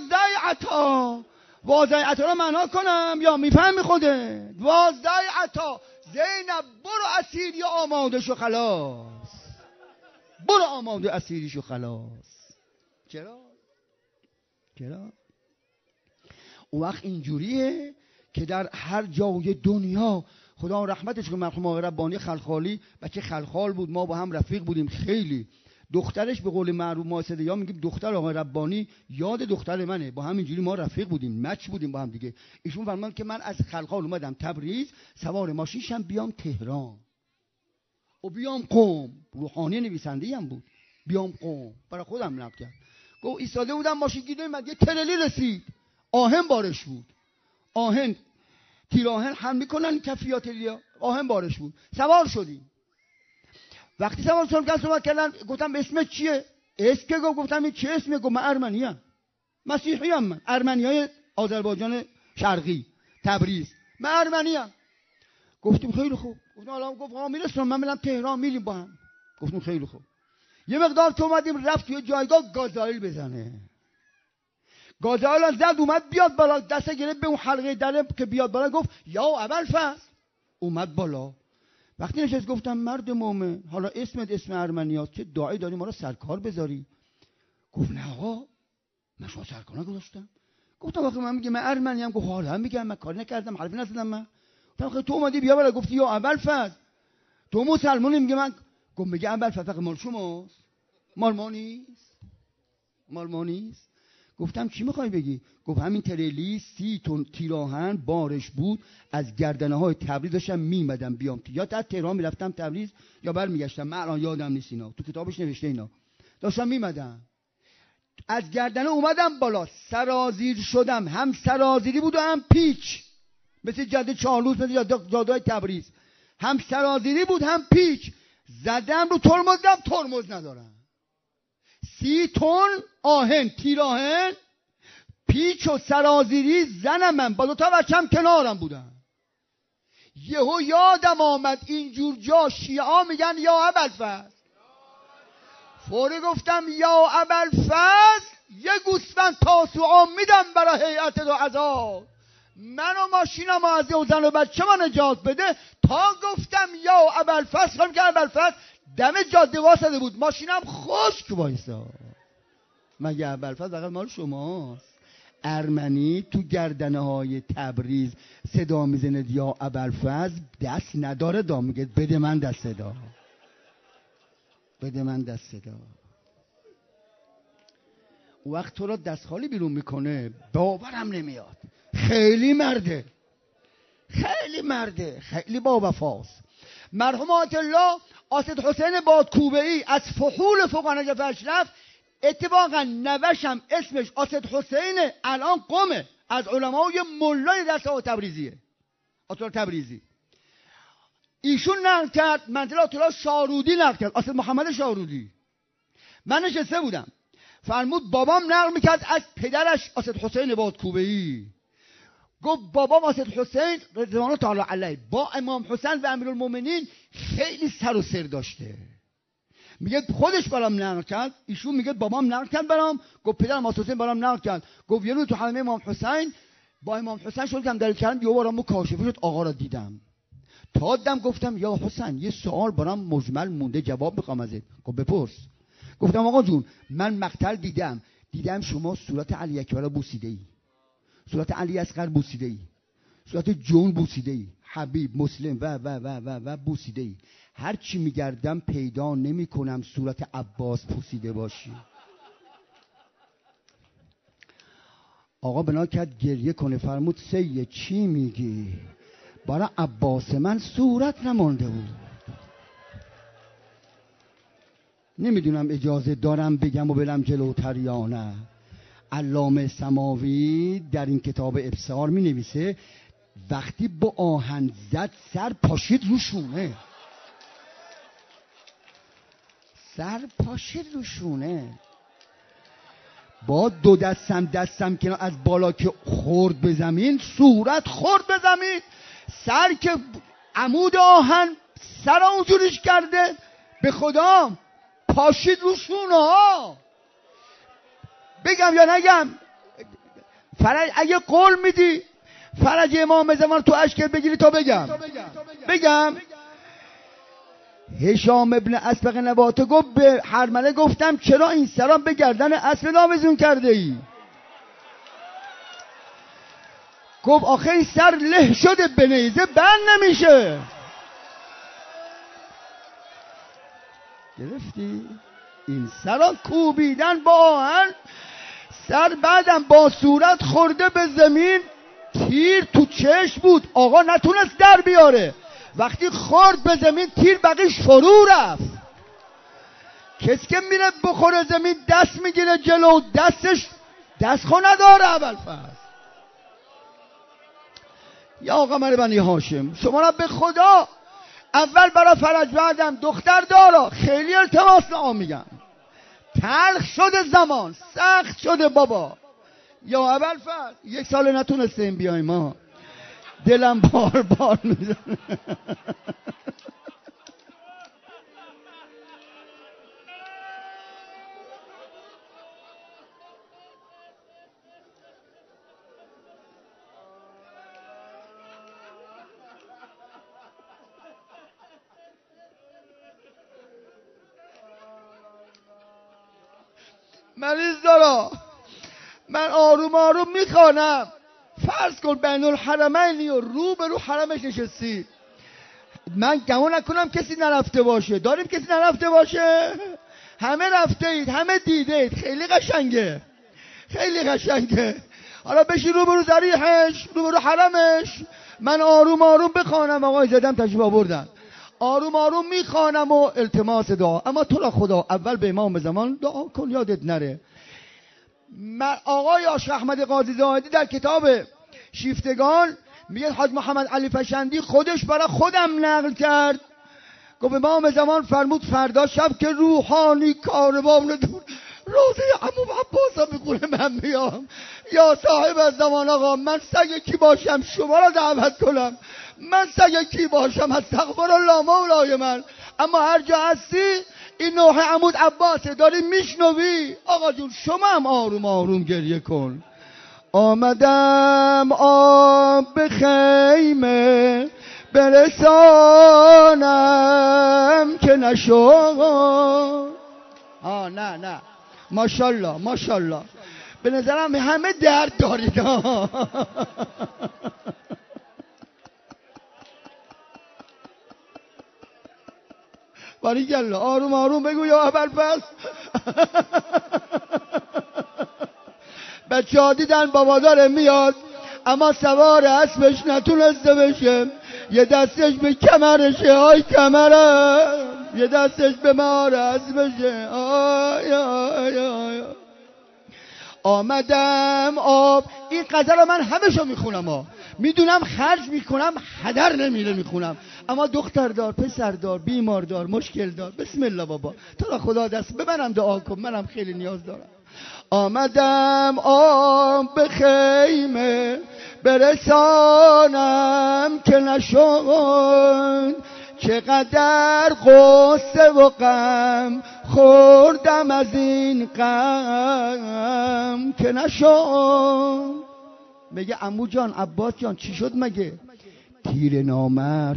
وازای عطا را معنا کنم یا میفهمی خوده؟ وازای عطا، زینب برو اسیری آماده شو خلاص، برو آماده اسیری شو خلاص. چرا؟ اون وقت اینجوریه که در هر جای دنیا، خدا رحمتش کنه مرحوم آقای ربانی خلخالی، بچه خلخال بود، ما با هم رفیق بودیم خیلی. دخترش به قول معروف ما صدیا میگیم دختر آقای ربانی یاد دختر منه، با هم اینجوری ما رفیق بودیم، مچ بودیم با هم دیگه. ایشون فرمودن که من از خلخال اومدم تبریز، سوار ماشینشم بیام تهران و بیام قم. روحانی نویسنده هم بود. بیام قم برای خودم نقد کرد. گفت ایستاده بودم ماشین گیره من یه ترلی رسید، آهن بارش بود، آهن تیر آهن هم میکنن کفیات لیا، آهن بارش بود. سوار شدیم. وقتی سوار شدم که صحبت کردن، گفتم اسمت چیه؟ اسم که گفتم این چه اسمه؟ گفت من ارمنیم، مسیحیم، من ارمنیای آذربایجان شرقی تبریز، من ارمنیم. گفتیم خیلی خوب. گفتم حالا گفت ها میرسم من میرم تهران میریم با هم. گفتیم خیلی خوب. یه مقدار که اومدیم رفت توی جایگاه گازوئیل بزنه. گازالا زد اومد بیاد بالا، دست گرفت به اون حلقه دره که بیاد بالا، گفت یا ابوالفضل. اومد بالا. وقتی نشست گفتم مرد مومن، حالا اسمت اسم ارمنیاست، چه داعی داری ما رو سرکار بذاری؟ گفت نه آقا من شما سرکار نگذاشتم. گفتم آخه من میگم من ارمنیم. گفت حالا میگم من کاری نکردم، حرفی نزدم. من گفتم آخه تو اومدی بیا بالا گفتی یا ابوالفضل تو مسلمانی؟ میگه من. گفت میگه ابوالفضل فقط مال شماست، مال ما نیست. گفتم چی میخوای بگی؟ گفت همین تریلی 30 تن تیراهن بارش بود، از گردنه های تبریز داشتم میمدم بیام یا تا تهران میرفتم تبریز یا برمیگشتم، من الان یادم نیست اینا، تو کتابش نوشته اینا، داشتم میمدم از گردنه اومدم بالا، سرازیر شدم، هم سرازیری بود و هم پیچ، مثل جاده چارلوس، مثل جاده تبریز، هم سرازیری بود هم پیچ. زدم رو ترمزم، ترمز ندارم. 30 تن آهن تیراهن، پیچ و سرازیری، زنم من با 2 تا بچم کنارم بودن. یهو یادم آمد اینجور جا شیعه میگن یا ابوالفضل. فوری گفتم یا ابوالفضل یه گوسفند تاسوعا میدم برای هیئت دعا، من و ماشینم از یه زن و بچه من نجات بده. تا گفتم یا ابوالفضل خواهم که ابوالفضل دم جاده واسطه بود، ماشینم خشک وایسا. مگه ابوالفضل فقط مال شماست؟ ارمنی تو گردنه های تبریز صدا میزند یا ابوالفضل، دست نداره دا، میگه بده من دست صدا، بده من دست صدا. وقت تو را دست خالی بیرون میکنه باورم نمیاد. خیلی مرده، خیلی با وفاست. مرحوم آیت الله اسد حسین بادکوبه‌ای از فحول فقها نجف اشرف، اتفاقا نوشم اسمش اسد حسین، الان قمه، از علمای ملای دست ها تبریزیه، آتلا تبریزی. ایشون نقل کرد، منزل آتلا شارودی نقل کرد، اسد محمد شارودی. من نشسته بودم، فرمود بابام نقل میکرد از پدرش اسد حسین بادکوبه‌ای. گفت بابام اسد حسین رضوان الله تعالی علیه با امام حسین و امیرالمومنین خیلی سر و سر داشته. میگه خودش برام نقل کرد، ایشون میگه بابام نقل کرد برام، گفت پدرم اسد حسین برام نقل کرد. گفت یه روز تو حرم امام حسین با امام حسین شدم دلیل کردم، یه بارم کاشفه شد آقا را دیدم. تا دیدم گفتم یا حسین یه سوال برام مجمل مونده، جواب میخوام ازت. گفت بپرس. گفتم آقا جون من مقتل دیدم شما صورت علی اکبر بوسیده ای، صورت علی اصغر بوسیده ای، صورت جون بوسیده ای، حبیب مسلم و بوسیده ای. هر چی میگردم پیدا نمی کنم صورت عباس پوسیده باشی. آقا بنا کرد گریه کنه، فرمود سید چی میگی؟ برای عباس من صورت نمانده بود. نمیدونم اجازه دارم بگم و برم جلوتر یا نه. علامه سماوی در این کتاب ابصار می نویسه وقتی با آهن زد سر پاشید رو شونه، سر پاشید رو شونه. با 2 دستم که از بالا که خورد به زمین، صورت خورد به زمین، سر که عمود آهن سر اونجوریش کرده، به خدا پاشید رو شونه ها. بگم یا نگم؟ فرج اگه قول میدی فرج امام زمان تو اشکال بگیری تا بگم. هشام ابن اسبق نباته گفت به حرمله گفتم چرا این سرام به گردن اسب نامزون کرده ای؟ گفت آخه این سر له شده به نیزه بند نمیشه. گرفتی؟ این سرا کوبیدن با آهن، سر بعدم با صورت خورده به زمین، تیر تو چشم بود، آقا نتونست در بیاره. وقتی خورد به زمین تیر بقیش فرو رفت. کسی که میره بخوره زمین دست میگیره جلو، دستش دستخو نداره. ابوالفضل یا آقا من بنی هاشم شما را به خدا اول برای فرج بعدم دختر دارا خیلی التماس نام میگم. تلخ شده زمان، سخت شده بابا. یا ابوالفضل 1 سال نتونستیم بیایم ما، دلم بار میزنه. مریض دارا من آروم آروم میخوانم. فرض کن بین الحرمینی و رو به رو حرمش نشستی، من گمان نکنم کسی نرفته باشه. داریم کسی نرفته باشه؟ همه رفته اید، همه دیده اید. خیلی قشنگه، خیلی قشنگه. حالا بشی رو برو ذریحش، رو برو حرمش. من آروم آروم بخوانم. آقای زدم تشریف آوردن، آروم آروم میخوانم و التماس دعا. اما تو را خدا اول به امام زمان دعا کن، یادت نره. آقای آشق احمد قاضی زاهدی در کتاب شیفتگان میگه حاج محمد علی فشندی خودش برای خودم نقل کرد. گفت امام زمان فرمود فردا شب که روحانی کاروان دور روزه عمو عباس میخونه من میام. یا صاحب از زمان آقا، من سگ کی باشم شما را دعوت کنم؟ من سگ کی باشم؟ استغفر الله مولای من. اما هر جا هستی این نوح عمود عباسه، داری میشنوی. آقا جون شما هم آروم آروم گریه کن. آمدم آب به خیمه برسانم که نشد. نه ماشالله ماشالله، به نظرم همه درد دارید. باریکلا، آروم آروم بگو یا ابوالفضل. بچه ها دیدن بابا داره میاد اما سوار اسبش نتونسته بشه. یه دستش به کمرشه، آی کمرم، یه دستش به مار اسبشه، آی آی آی. آمدم آب. این غزل رو من همشو میخونم میدونم خرج میکنم، هدر نمیره میخونم. اما دختر دار، پسر دار، بیمار دار، مشکل دار، بسم الله بابا تو را خدا دست ببرم دعا کن، منم خیلی نیاز دارم. آمدم آب به خیمه برسانم که نشد. چقدر غصه و غم خوردم از این غم که نشد. میگه عمو جان، عباس جان، چی شد مگه؟ تیر نامرد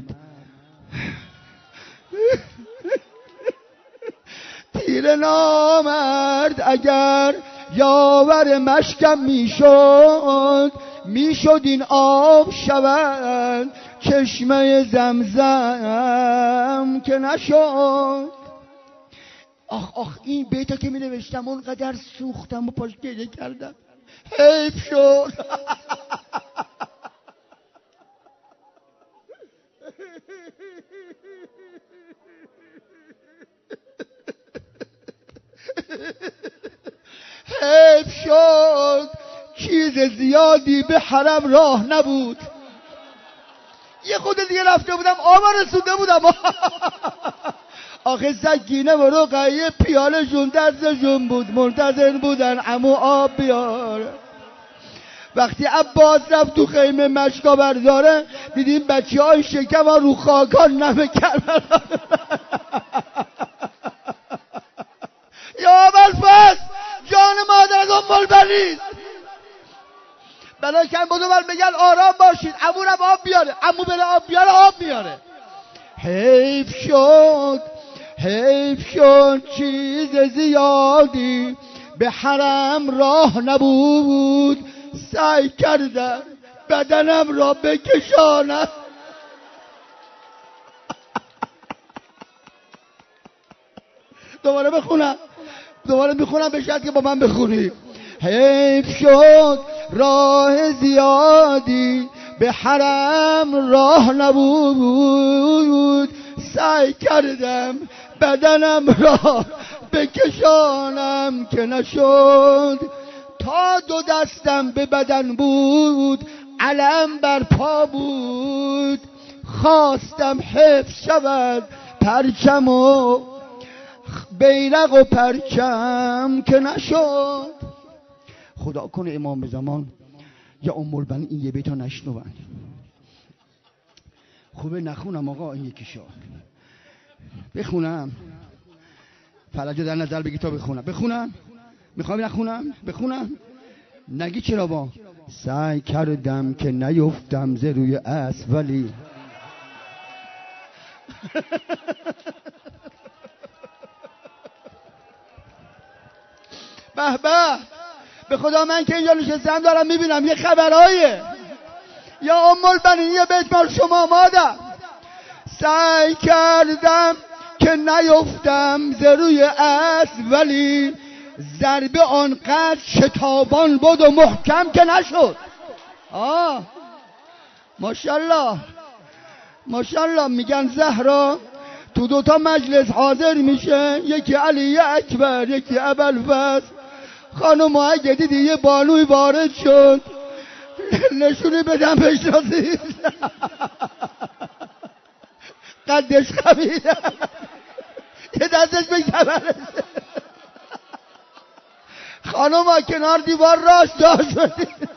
تیر نامرد اگر یاور مشکم میشد این آب شود چشمه زمزم که نشد. آخ این بیتا که می نوشتم اونقدر سوختم و پاش گریه کردم، حیف شد. حیف شد چیز زیادی به حرم راه نبود. یه خود دیگه رفته بودم آما رسونده بودم. آخه سکینه و رقیه پیاله جون دستشون بود، منتظر بودن عمو آب بیاره. وقتی عباس رفت تو خیمه مشکا برداره، دیدیم بچه های شکم ها رو خاکان نمه کرد. یا ابوالفضل جان مادر دنبال برید، بلا کن بدو بر بگن آرام باشید، عمو رم آب بیاره، عمو بره آب بیاره، آب میاره. حیف شد چیز زیادی به حرم راه نبود. سعی کردم بدنم را بکشانم. دوباره میخونم به شرط که با من بخونی. حیف شد راه زیادی به حرم راه نبود. سعی کردم بدنم را بکشانم که نشد. تا دو دستم به بدن بود علم بر پا بود. خواستم حفظ شود پرچم و بیرق و پرچم که نشد. خدا کنه امام زمان یا ام البنین این یه بیتا نشنون. خوبه نخونم آقا، این یکیشو بخونم. فلجو در نظر بگی تا بخونم. میخوام بخونم. نگی چرا با سعی کردم که نیفتم ز روی اسب ولی به به، به خدا من که اینجا نشستم دارم میبینم یه خبرایه. یا ام البنین یه بیت مال شما مادر. سعی کردم که نیفتم ز روی اسب، ولی ضربه آنقدر شتابان بود و محکم که نشد. ماشاءالله ماشاءالله. میگن زهرا تو دوتا مجلس حاضر میشه، یکی علی اکبر یکی ابوالفضل. خانم اگه دیدی یه بانوی وارد شد نشونی بدم بشناسید. قدش خمیده یه دستش به کمرش. خانم ها کنار دیوار راست جا شدید.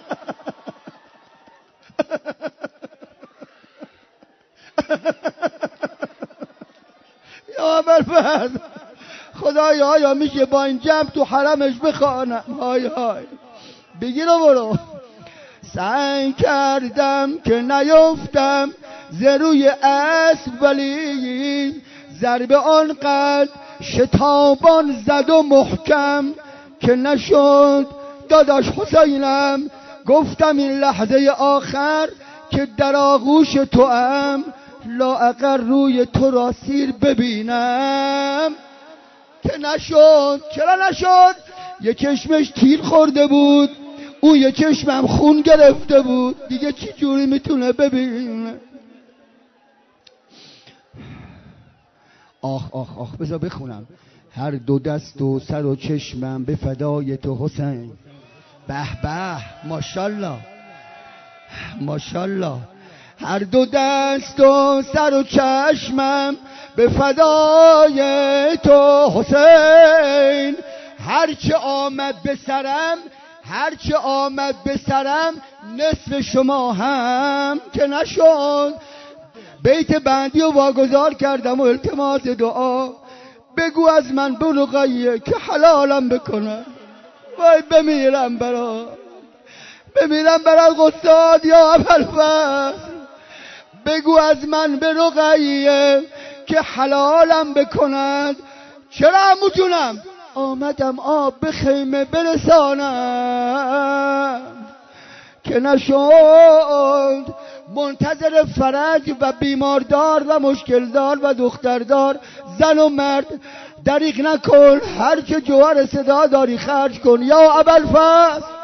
یا ابوالفضل خدایا یا میشه با این جمع تو حرمش بخوانم. های های بگیر و برو. سعی کردم که نیفتم ز روی اسب، ولی ضربه آنقدر شتابان زد و محکم که نشد. داداش حسینم گفتم این لحظه آخر که در آغوش توام، لااقل روی تو را سیر ببینم که نشد. چرا نشد؟ یه چشمش تیر خورده بود، اون یه چشمم خون گرفته بود، دیگه چی جوری میتونه ببینه؟ آخ آخ آخ بذار بخونم. هر دو دست و سر و چشمم به فدای تو حسین. به به ماشاءالله ماشاءالله. هر دو دست و سر و چشمم به فدای تو حسین. هرچه آمد به سرم، هرچه آمد به سرم، نصف شما هم که نشد. بیت بندی و واگذار کردم و التماس دعا. بگو از من به رقیه که حلالم بکنه. وای بمیرم برا، بمیرم برا قصاد یا ابوالفضل. بگو از من به رقیه که حلالم بکند. چرا عمو جونم؟ آمدم آب به خیمه برسانم که نشد. منتظر فرج و بیماردار و مشکلدار و دختردار، زن و مرد دریغ نکن. هر چه جوهر صدا داری خرج کن یا ابوالفضل.